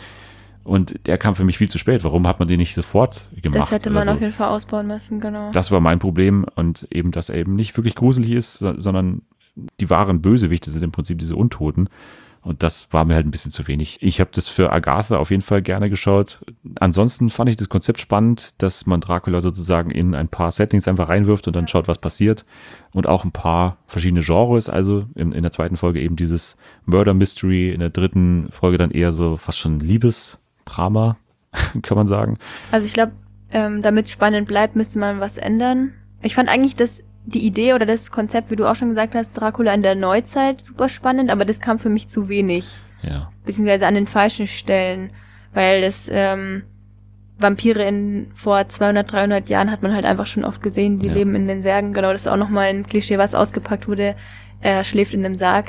Und der kam für mich viel zu spät. Warum hat man den nicht sofort gemacht? Das hätte oder man so? auf jeden Fall ausbauen müssen, genau. Das war mein Problem und eben, dass er eben nicht wirklich gruselig ist, so- sondern die wahren Bösewichte sind im Prinzip diese Untoten. Und das war mir halt ein bisschen zu wenig. Ich habe das für Agatha auf jeden Fall gerne geschaut. Ansonsten fand ich das Konzept spannend, dass man Dracula sozusagen in ein paar Settings einfach reinwirft und dann schaut, was passiert. Und auch ein paar verschiedene Genres. Also in, in der zweiten Folge eben dieses Murder Mystery, in der dritten Folge dann eher so fast schon Liebesdrama, kann man sagen. Also ich glaube, ähm, damit es spannend bleibt, müsste man was ändern. Ich fand eigentlich das, die Idee oder das Konzept, wie du auch schon gesagt hast, Dracula in der Neuzeit super spannend, aber das kam für mich zu wenig. Ja. Beziehungsweise an den falschen Stellen, weil das ähm, Vampire in vor zweihundert, dreihundert Jahren hat man halt einfach schon oft gesehen, die Ja. leben in den Särgen. Genau, das ist auch nochmal ein Klischee, was ausgepackt wurde. Er schläft in einem Sarg.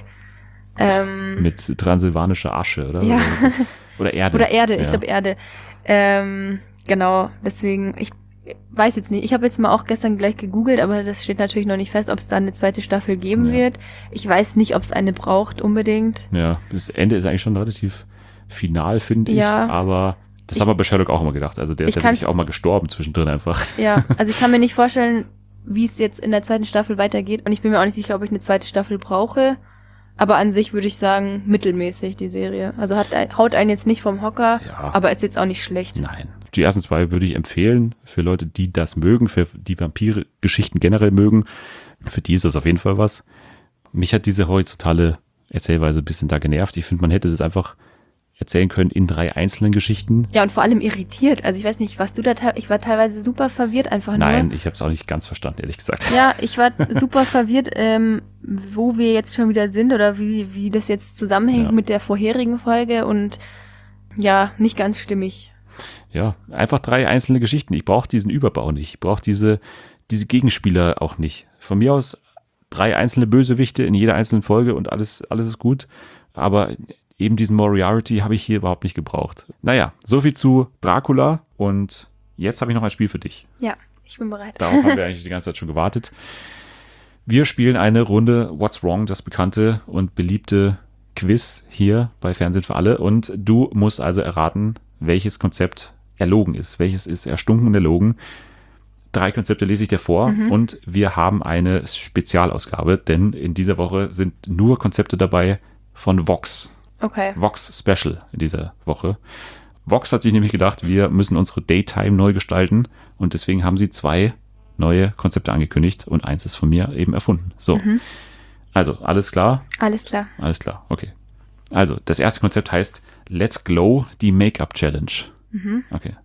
Ähm, Mit transsilvanischer Asche, oder? Ja. Oder Erde. Oder Erde, ich Ja. glaube Erde. Ähm, genau, deswegen, ich weiß jetzt nicht. Ich habe jetzt mal auch gestern gleich gegoogelt, aber das steht natürlich noch nicht fest, ob es da eine zweite Staffel geben Ja. wird. Ich weiß nicht, ob es eine braucht unbedingt. Ja, das Ende ist eigentlich schon relativ final, finde ich. Ja. Aber das Ich- haben wir bei Sherlock auch immer gedacht. Also der ist Ich ja wirklich kann's- auch mal gestorben zwischendrin einfach. Ja, also ich kann mir nicht vorstellen, wie es jetzt in der zweiten Staffel weitergeht. Und ich bin mir auch nicht sicher, ob ich eine zweite Staffel brauche. Aber an sich würde ich sagen, mittelmäßig die Serie. Also hat, ein- haut einen jetzt nicht vom Hocker, Ja. aber ist jetzt auch nicht schlecht. Nein. Die ersten zwei würde ich empfehlen für Leute, die das mögen, für die Vampire-Geschichten generell mögen. Für die ist das auf jeden Fall was. Mich hat diese horizontale Erzählweise ein bisschen da genervt. Ich finde, man hätte das einfach erzählen können in drei einzelnen Geschichten. Ja, und vor allem irritiert. Also ich weiß nicht, was du da, te- ich war teilweise super verwirrt einfach Nein, nur. ich habe es auch nicht ganz verstanden, ehrlich gesagt. Ja, ich war super verwirrt, ähm, wo wir jetzt schon wieder sind oder wie, wie das jetzt zusammenhängt Ja. mit der vorherigen Folge und ja, nicht ganz stimmig. ja, einfach drei einzelne Geschichten. Ich brauche diesen Überbau nicht. Ich brauche diese, diese Gegenspieler auch nicht. Von mir aus drei einzelne Bösewichte in jeder einzelnen Folge und alles, alles ist gut. Aber eben diesen Moriarty habe ich hier überhaupt nicht gebraucht. Naja, soviel zu Dracula und jetzt habe ich noch ein Spiel für dich. Ja, ich bin bereit. Darauf haben wir eigentlich die ganze Zeit schon gewartet. Wir spielen eine Runde What's Wrong, das bekannte und beliebte Quiz hier bei Fernsehen für alle. Und du musst also erraten, welches Konzept erlogen ist. Welches ist erstunken und erlogen. Drei Konzepte lese ich dir vor mhm. und wir haben eine Spezialausgabe, denn in dieser Woche sind nur Konzepte dabei von Vox. Okay. Vox Special in dieser Woche. Vox hat sich nämlich gedacht, wir müssen unsere Daytime neu gestalten und deswegen haben sie zwei neue Konzepte angekündigt und eins ist von mir eben erfunden. So, mhm. also alles klar? Alles klar. Alles klar, okay. Also, das erste Konzept heißt Let's Glow, die Make-up Challenge. Mhm. Okay.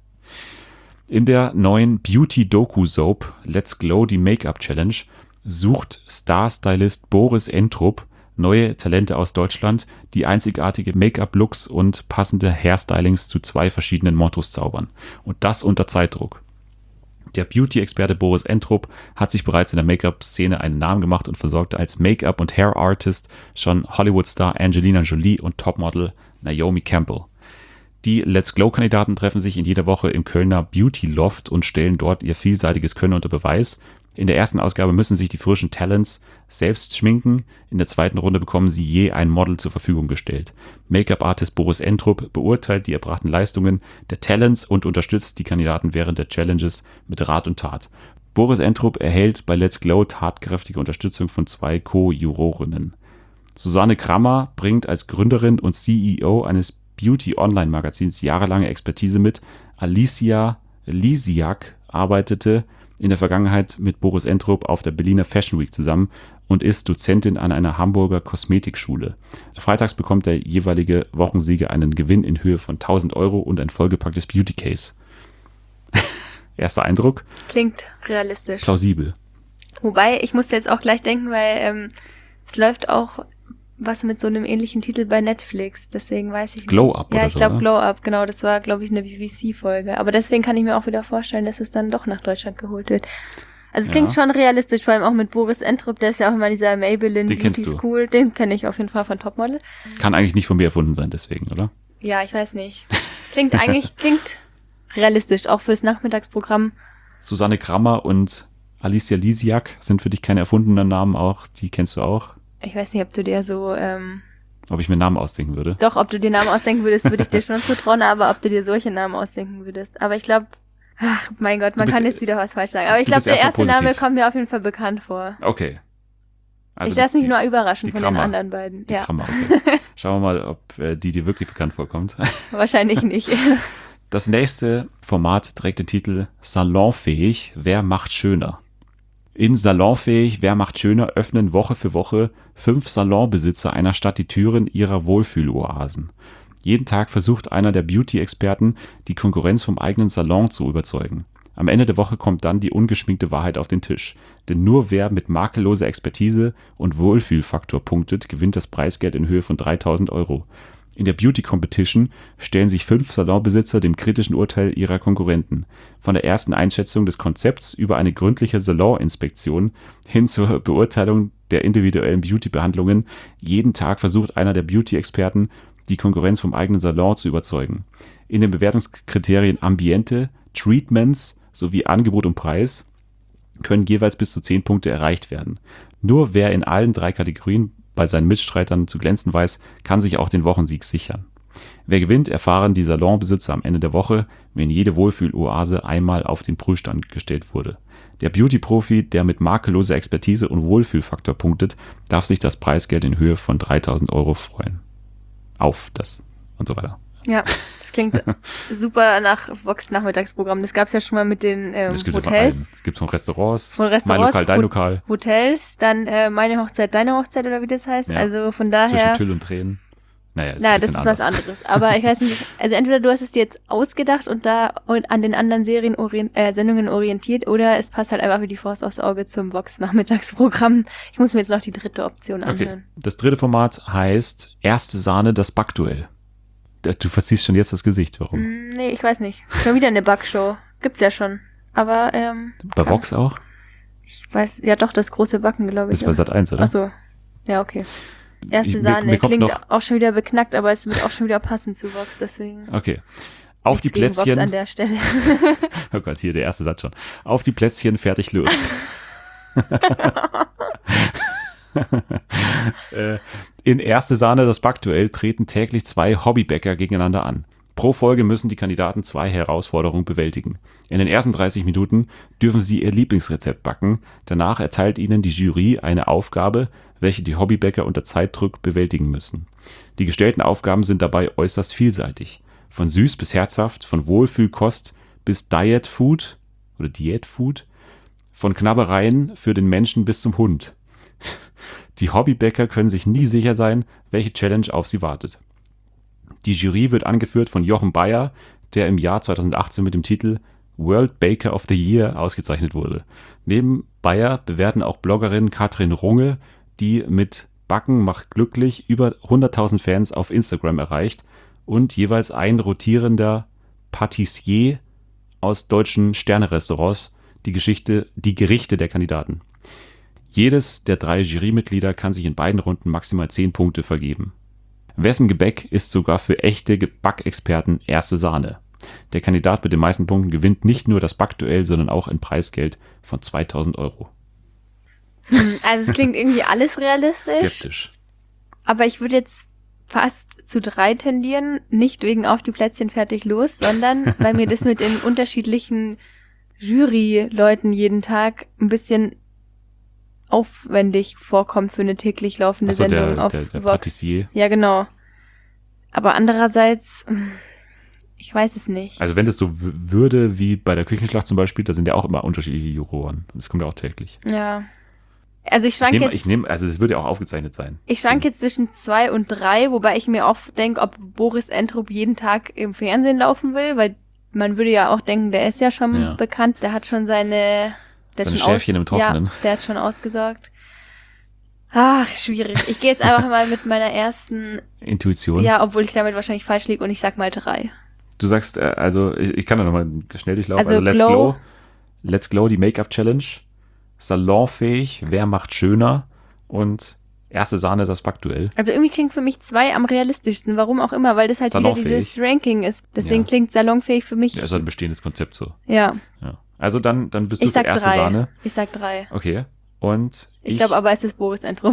In der neuen Beauty-Doku-Soap Let's Glow, die Make-up Challenge sucht Star-Stylist Boris Entrup neue Talente aus Deutschland, die einzigartige Make-up-Looks und passende Hairstylings zu zwei verschiedenen Mottos zaubern. Und das unter Zeitdruck. Der Beauty-Experte Boris Entrup hat sich bereits in der Make-up-Szene einen Namen gemacht und versorgte als Make-up- und Hair-Artist schon Hollywood-Star Angelina Jolie und Topmodel Naomi Campbell. Die Let's Glow-Kandidaten treffen sich in jeder Woche im Kölner Beauty Loft und stellen dort ihr vielseitiges Können unter Beweis. In der ersten Ausgabe müssen sich die frischen Talents selbst schminken. In der zweiten Runde bekommen sie je ein Model zur Verfügung gestellt. Make-up-Artist Boris Entrup beurteilt die erbrachten Leistungen der Talents und unterstützt die Kandidaten während der Challenges mit Rat und Tat. Boris Entrup erhält bei Let's Glow tatkräftige Unterstützung von zwei Co-Jurorinnen. Susanne Krammer bringt als Gründerin und C E O eines Beauty-Online-Magazins jahrelange Expertise mit. Alicia Lisiak arbeitete in der Vergangenheit mit Boris Entrup auf der Berliner Fashion Week zusammen und ist Dozentin an einer Hamburger Kosmetikschule. Freitags bekommt der jeweilige Wochensieger einen Gewinn in Höhe von tausend Euro und ein vollgepacktes Beauty Case. Erster Eindruck? Klingt realistisch. Plausibel. Wobei, ich musste jetzt auch gleich denken, weil ähm, es läuft auch was mit so einem ähnlichen Titel bei Netflix, deswegen weiß ich nicht. Glow Up ja, oder ich so, glaube oder? Glow Up, genau, das war, glaube ich, eine B B C-Folge. Aber deswegen kann ich mir auch wieder vorstellen, dass es dann doch nach Deutschland geholt wird. Also es klingt Ja. schon realistisch, vor allem auch mit Boris Entrup, der ist ja auch immer dieser Maybelline Den kennst Beauty du. School, den kenne ich auf jeden Fall von Topmodel. Kann eigentlich nicht von mir erfunden sein, deswegen, oder? Ja, ich weiß nicht. Klingt eigentlich, klingt realistisch, auch fürs Nachmittagsprogramm. Susanne Krammer und Alicia Lisiak sind für dich keine erfundenen Namen auch, die kennst du auch. Ich weiß nicht, ob du dir so, ähm, Ob ich mir Namen ausdenken würde. doch, ob du dir Namen ausdenken würdest, würde ich dir schon zutrauen, aber ob du dir solche Namen ausdenken würdest. Aber ich glaube, ach, mein Gott, man bist- kann jetzt wieder was falsch sagen. Aber ich du glaube, bist der erstmal erste Name positiv. kommt mir auf jeden Fall bekannt vor. Okay. Also ich lasse mich die- nur überraschen die von Krammer. den anderen beiden. Die Ja, Krammer, okay. Schauen wir mal, ob äh, die dir wirklich bekannt vorkommt. wahrscheinlich nicht. Das nächste Format trägt den Titel Salonfähig, wer macht schöner? In Salonfähig, wer macht schöner öffnen Woche für Woche fünf Salonbesitzer einer Stadt die Türen ihrer Wohlfühloasen. Jeden Tag versucht einer der Beauty-Experten, die Konkurrenz vom eigenen Salon zu überzeugen. Am Ende der Woche kommt dann die ungeschminkte Wahrheit auf den Tisch. Denn nur wer mit makelloser Expertise und Wohlfühlfaktor punktet, gewinnt das Preisgeld in Höhe von dreitausend Euro. In der Beauty Competition stellen sich fünf Salonbesitzer dem kritischen Urteil ihrer Konkurrenten. Von der ersten Einschätzung des Konzepts über eine gründliche Saloninspektion hin zur Beurteilung der individuellen Beauty-Behandlungen. Jeden Tag versucht einer der Beauty-Experten, die Konkurrenz vom eigenen Salon zu überzeugen. In den Bewertungskriterien Ambiente, Treatments sowie Angebot und Preis können jeweils bis zu zehn Punkte erreicht werden. Nur wer in allen drei Kategorien bei seinen Mitstreitern zu glänzen weiß, kann sich auch den Wochensieg sichern. Wer gewinnt, erfahren die Salonbesitzer am Ende der Woche, wenn jede Wohlfühloase einmal auf den Prüfstand gestellt wurde. Der Beauty-Profi, der mit makelloser Expertise und Wohlfühlfaktor punktet, darf sich das Preisgeld in Höhe von dreitausend Euro freuen. Auf das und so weiter. Ja, das klingt super nach Vox Nachmittagsprogramm. Das gab's ja schon mal mit den ähm, Das gibt es Hotels. Gibt's von Restaurants, Von mein Restaurants, Lokal, dein Ho- Lokal, Hotels, dann äh, meine Hochzeit, deine Hochzeit oder wie das heißt. Ja. Also von zwischen daher. Tüll und Tränen. Naja, ist Na, ein das bisschen ist was anders. anderes. Aber ich weiß nicht, also entweder du hast es dir jetzt ausgedacht und da und an den anderen Serien orient, äh, Sendungen orientiert oder es passt halt einfach wie die Faust aufs Auge zum Vox Nachmittagsprogramm. Ich muss mir jetzt noch die dritte Option Okay, anhören. das dritte Format heißt Erste Sahne, das Backduell. Du verziehst schon jetzt das Gesicht, warum? Mm, nee, ich weiß nicht. Schon wieder eine Backshow. Gibt's ja schon. Aber, ähm... Bei Vox auch? Ich weiß, ja doch, das große Backen, glaube ich. Das war Sat eins, oder? Ach so. Ja, okay. Erste Ich- mir- Sahne. mir kommt Klingt noch- auch schon wieder beknackt, aber es wird auch schon wieder passen zu Vox, deswegen... Okay. Auf die nichts gegen Vox an Plätzchen. der Stelle. Oh Gott, hier der erste Satz schon. Auf die Plätzchen, fertig, los. äh, in Erste Sahne, das Backduell, treten täglich zwei Hobbybäcker gegeneinander an. Pro Folge müssen die Kandidaten zwei Herausforderungen bewältigen. In den ersten dreißig Minuten dürfen sie ihr Lieblingsrezept backen. Danach erteilt ihnen die Jury eine Aufgabe, welche die Hobbybäcker unter Zeitdruck bewältigen müssen. Die gestellten Aufgaben sind dabei äußerst vielseitig. Von süß bis herzhaft, von Wohlfühlkost bis Diet Food oder Diät Food, von Knabbereien für den Menschen bis zum Hund. Die Hobbybäcker können sich nie sicher sein, welche Challenge auf sie wartet. Die Jury wird angeführt von Jochen Bayer, der im Jahr zweitausendachtzehn mit dem Titel World Baker of the Year ausgezeichnet wurde. Neben Bayer bewerten auch Bloggerin Katrin Runge, die mit Backen macht glücklich über hunderttausend Fans auf Instagram erreicht, und jeweils ein rotierender Patissier aus deutschen Sternerestaurants die Geschichte, die Gerichte der Kandidaten. Jedes der drei Jurymitglieder kann sich in beiden Runden maximal zehn Punkte vergeben. Wessen Gebäck ist sogar für echte Backexperten erste Sahne. Der Kandidat mit den meisten Punkten gewinnt nicht nur das Backduell, sondern auch ein Preisgeld von zweitausend Euro. Also es klingt irgendwie alles realistisch. Skeptisch. Aber ich würde jetzt fast zu drei tendieren. Nicht wegen auf die Plätzchen fertig los, sondern weil mir das mit den unterschiedlichen Jury-Leuten jeden Tag ein bisschen aufwendig vorkommt für eine täglich laufende Achso, Sendung der, auf der, der Vox. Patissier. Ja, genau. Aber andererseits, ich weiß es nicht. Also wenn das so w- würde wie bei der Küchenschlacht zum Beispiel, da sind ja auch immer unterschiedliche Juroren. Das kommt ja auch täglich. Ja. Also ich Ich schwank nehme, jetzt, ich nehme, also das würde ja auch aufgezeichnet sein. ich schwank jetzt zwischen zwei und drei, wobei ich mir auch denke, ob Boris Entrup jeden Tag im Fernsehen laufen will, weil man würde ja auch denken, der ist ja schon Ja. bekannt, der hat schon seine, der Seine hat schon Schäfchen im Trockenen. Ja, der hat schon ausgesorgt. Ach, schwierig. Ich gehe jetzt einfach mal mit meiner ersten, Intuition. ja, obwohl ich damit wahrscheinlich falsch liege, und ich sag mal drei. Du sagst, äh, also ich, ich kann da nochmal schnell durchlaufen. Also Also, Let's Glow. Glow. Let's Glow, die Make-up-Challenge. Salonfähig, wer macht schöner? Und erste Sahne, das Backduell. Also irgendwie klingt für mich zwei am realistischsten, warum auch immer, weil das halt wieder Salonfähig. dieses Ranking ist. Deswegen Ja. klingt salonfähig für mich. Ja, ist halt ein bestehendes Konzept so. Ja, Ja. Also dann, dann bist du ich für sag erste drei. Sahne. Ich sag drei. Okay. Und Ich, glaube aber, es ist Boris Entrup.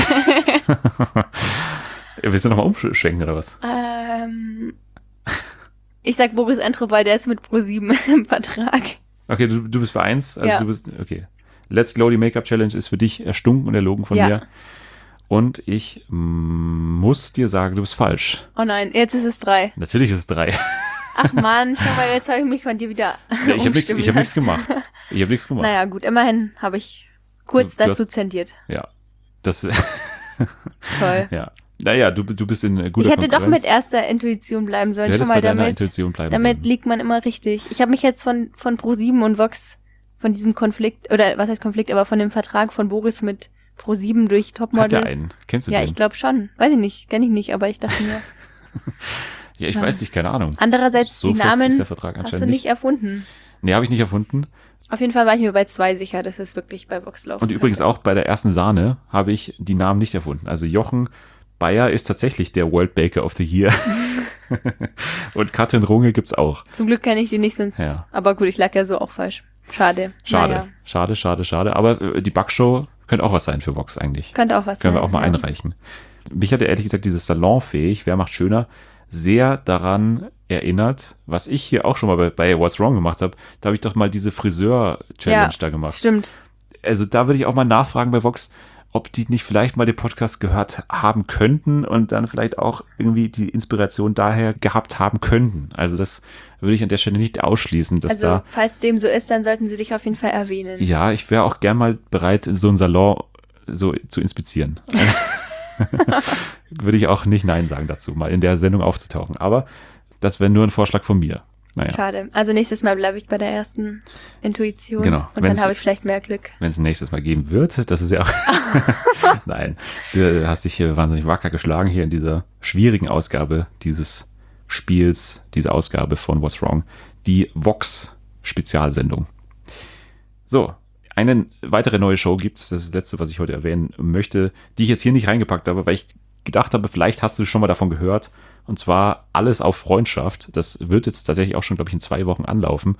Willst du nochmal umschwenken oder was? ähm, ich sag Boris Entrup, weil der ist mit ProSieben im Vertrag. Okay, du, du bist für eins. Also Ja. du bist, okay. Let's Glow, die Make-up-Challenge ist für dich erstunken und erlogen von Ja. mir. Und ich mm, muss dir sagen, du bist falsch. Oh nein, jetzt ist es drei. Natürlich ist es drei. Ach man, schau mal, jetzt habe ich mich von dir wieder Ja, ich habe nichts umstimmen hab nichts lassen. gemacht. Ich habe nichts gemacht. Naja, gut, immerhin habe ich kurz Du- du dazu hast- zendiert. Ja. Das, Toll. ja. Naja, du, du bist in guter Ich hätte doch Konkurrenz. mit erster Intuition bleiben sollen. Du Schau hättest mal, bei deiner damit, Intuition bleiben damit sollen. liegt man immer richtig. Ich habe mich jetzt von, von ProSieben und Vox, von diesem Konflikt, oder was heißt Konflikt, aber von dem Vertrag von Boris mit ProSieben durch Hat Topmodel. der einen? Kennst du Ja, den? ich glaube schon. Weiß ich nicht, kenne ich nicht, aber ich dachte mir. ja, ich ja. weiß nicht, keine Ahnung. Andererseits, So die fest Namen ist der Vertrag hast du anscheinend nicht erfunden. Nee, habe ich nicht erfunden. Auf jeden Fall war ich mir bei zwei sicher, dass es wirklich bei Vox laufen Und übrigens könnte. auch bei der ersten Sahne habe ich die Namen nicht erfunden. Also Jochen Bayer ist tatsächlich der World Baker of the Year. Und Katrin Runge gibt's auch. Zum Glück kenne ich die nicht, sonst. Ja. Aber gut, ich lag ja so auch falsch. Schade. Schade, Naja, schade, schade, schade. Aber äh, die Backshow könnte auch was sein für Vox eigentlich. könnte auch was Können wir sein, auch mal ja. einreichen. Mich hatte ehrlich gesagt dieses Salonfähig, wer macht schöner, sehr daran erinnert, was ich hier auch schon mal bei, bei What's Wrong gemacht habe. Da habe ich doch mal diese Friseur-Challenge Ja, da gemacht. Stimmt. Also da würde ich auch mal nachfragen bei Vox, ob die nicht vielleicht mal den Podcast gehört haben könnten und dann vielleicht auch irgendwie die Inspiration daher gehabt haben könnten. Also das würde ich an der Stelle nicht ausschließen, dass Also, da, falls dem so ist, dann sollten sie dich auf jeden Fall erwähnen. ja, ich wäre auch gern mal bereit, so einen Salon so zu inspizieren. Würde ich auch nicht Nein sagen dazu, mal in der Sendung aufzutauchen. Aber das wäre nur ein Vorschlag von mir. Naja, Schade. Also nächstes Mal bleibe ich bei der ersten Intuition. Genau. Und Wenn's- dann habe ich vielleicht mehr Glück. wenn es nächstes Mal geben wird, das ist ja auch... Nein, du hast dich hier wahnsinnig wacker geschlagen hier in dieser schwierigen Ausgabe dieses Spiels, diese Ausgabe von What's Wrong, die Vox-Spezialsendung. So, eine weitere neue Show gibt es, das ist das letzte, was ich heute erwähnen möchte, die ich jetzt hier nicht reingepackt habe, weil ich gedacht habe, vielleicht hast du schon mal davon gehört, und zwar Alles auf Freundschaft. Das wird jetzt tatsächlich auch schon, glaube ich, in zwei Wochen anlaufen.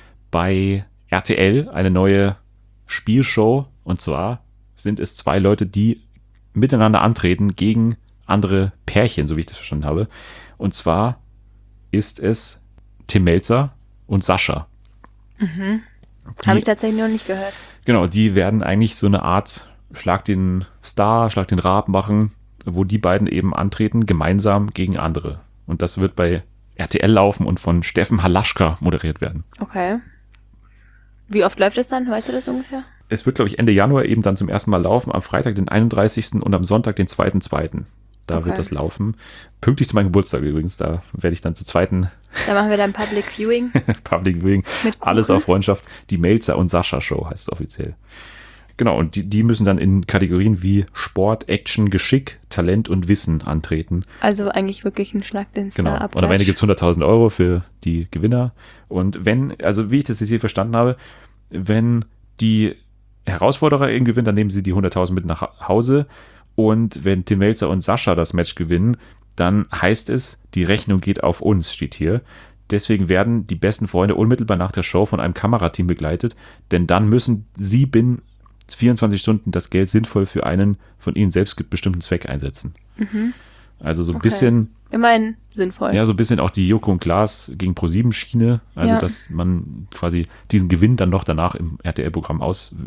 Bei R T L eine neue Spielshow, und zwar sind es zwei Leute, die miteinander antreten gegen andere Pärchen, so wie ich das verstanden habe. Und zwar ist es Tim Melzer und Sascha. Mhm. Habe ich tatsächlich noch nicht gehört. Genau, die werden eigentlich so eine Art Schlag den Star, Schlag den Raab machen, wo die beiden eben antreten, gemeinsam gegen andere. Und das wird bei R T L laufen und von Steffen Halaschka moderiert werden. Okay. Wie oft läuft es dann? Weißt du das ungefähr? Es wird, glaube ich, Ende Januar eben dann zum ersten Mal laufen, am Freitag, den einunddreißigsten und am Sonntag, den zweiten zweiten Da Okay. wird das laufen. Pünktlich zu meinem Geburtstag übrigens. Da werde ich dann zur zweiten Da machen wir dann Public Viewing. Public Viewing. Mit Kuchen. Alles auf Freundschaft. Die Melzer und Sascha Show heißt es offiziell. Genau, und die, die müssen dann in Kategorien wie Sport, Action, Geschick, Talent und Wissen antreten. Also eigentlich wirklich ein Schlag den Star Genau. ab. Und am Ende gibt es hunderttausend Euro für die Gewinner. Und wenn, also wie ich das jetzt hier verstanden habe, wenn die Herausforderer eben gewinnen, dann nehmen sie die hunderttausend mit nach Hause. Und wenn Tim Melzer und Sascha das Match gewinnen, dann heißt es, die Rechnung geht auf uns, steht hier. Deswegen werden die besten Freunde unmittelbar nach der Show von einem Kamerateam begleitet, denn dann müssen sie binnen vierundzwanzig Stunden das Geld sinnvoll für einen von ihnen selbst bestimmten Zweck einsetzen. Mhm. Also so ein Okay. bisschen, Immerhin sinnvoll. ja, so ein bisschen auch die Joko und Klaas gegen ProSieben Schiene, also Ja. dass man quasi diesen Gewinn dann noch danach im R T L-Programm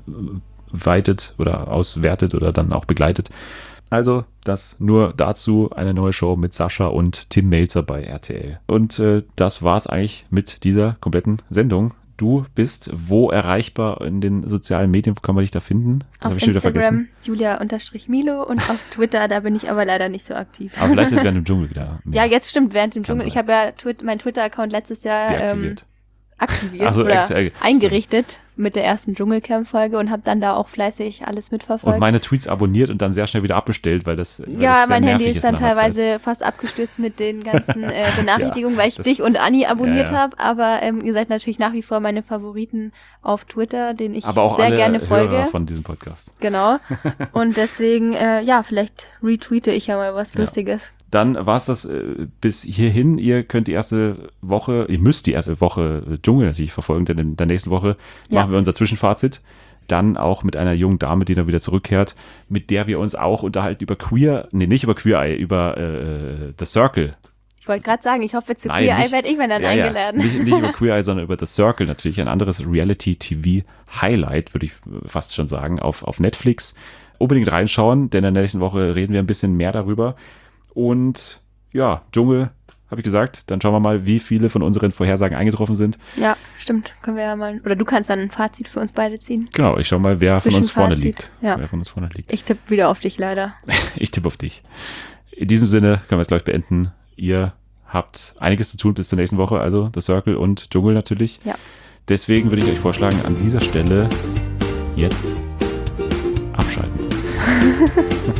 ausweitet oder auswertet oder dann auch begleitet. Also das nur dazu, eine neue Show mit Sascha und Tim Melzer bei R T L. Und äh, das war's eigentlich mit dieser kompletten Sendung. Du bist wo erreichbar in den sozialen Medien? Wo kann man dich da finden? Das Auf habe ich schon wieder Instagram vergessen. Julia-Milo und auf Twitter, da bin ich aber leider nicht so aktiv. Aber vielleicht ist während dem Dschungel wieder Ja, jetzt stimmt, während dem Kann Dschungel. Ich sein. habe ja Twi- meinen Twitter-Account letztes Jahr ähm, deaktiviert. aktiviert Also, oder ex- äh, eingerichtet mit der ersten Dschungelcamp-Folge und habe dann da auch fleißig alles mitverfolgt. Und meine Tweets abonniert und dann sehr schnell wieder abbestellt, weil das weil ja, das sehr mein Handy nervig ist dann nach einer Zeit. teilweise fast abgestürzt mit den ganzen äh, Benachrichtigungen, weil ich das- dich und Anni abonniert Ja, ja. habe. Aber ähm, ihr seid natürlich nach wie vor meine Favoriten auf Twitter, denen ich Aber auch sehr alle gerne folge. Hörer von diesem Podcast. Genau. Und deswegen, äh, ja, vielleicht retweete ich ja mal was Ja. Lustiges. Dann war es das äh, bis hierhin. Ihr könnt die erste Woche, ihr müsst die erste Woche äh, Dschungel natürlich verfolgen, denn in der nächsten Woche Ja. machen wir unser Zwischenfazit. Dann auch mit einer jungen Dame, die dann wieder zurückkehrt, mit der wir uns auch unterhalten über Queer, nee, nicht über Queer Eye, über äh, The Circle. Ich wollte gerade sagen, ich hoffe, zu Nein, Queer Eye nicht- werde ich mal dann Ja, ja. eingeladen. Nicht, nicht über Queer Eye, sondern über The Circle natürlich. Ein anderes Reality-T V-Highlight, würde ich fast schon sagen, auf, auf Netflix. Unbedingt reinschauen, denn in der nächsten Woche reden wir ein bisschen mehr darüber. Und ja, Dschungel, habe ich gesagt. Dann schauen wir mal, wie viele von unseren Vorhersagen eingetroffen sind. Ja, stimmt. Können wir ja mal. Oder du kannst dann ein Fazit für uns beide ziehen. Genau, ich schaue mal, wer von uns vorne Zwischenfazit. liegt. Ja. Wer von uns vorne liegt. Ich tippe wieder auf dich leider. Ich tippe auf dich. In diesem Sinne können wir es gleich beenden. Ihr habt einiges zu tun bis zur nächsten Woche, also The Circle und Dschungel natürlich. Ja. Deswegen würde ich euch vorschlagen, an dieser Stelle jetzt abschalten.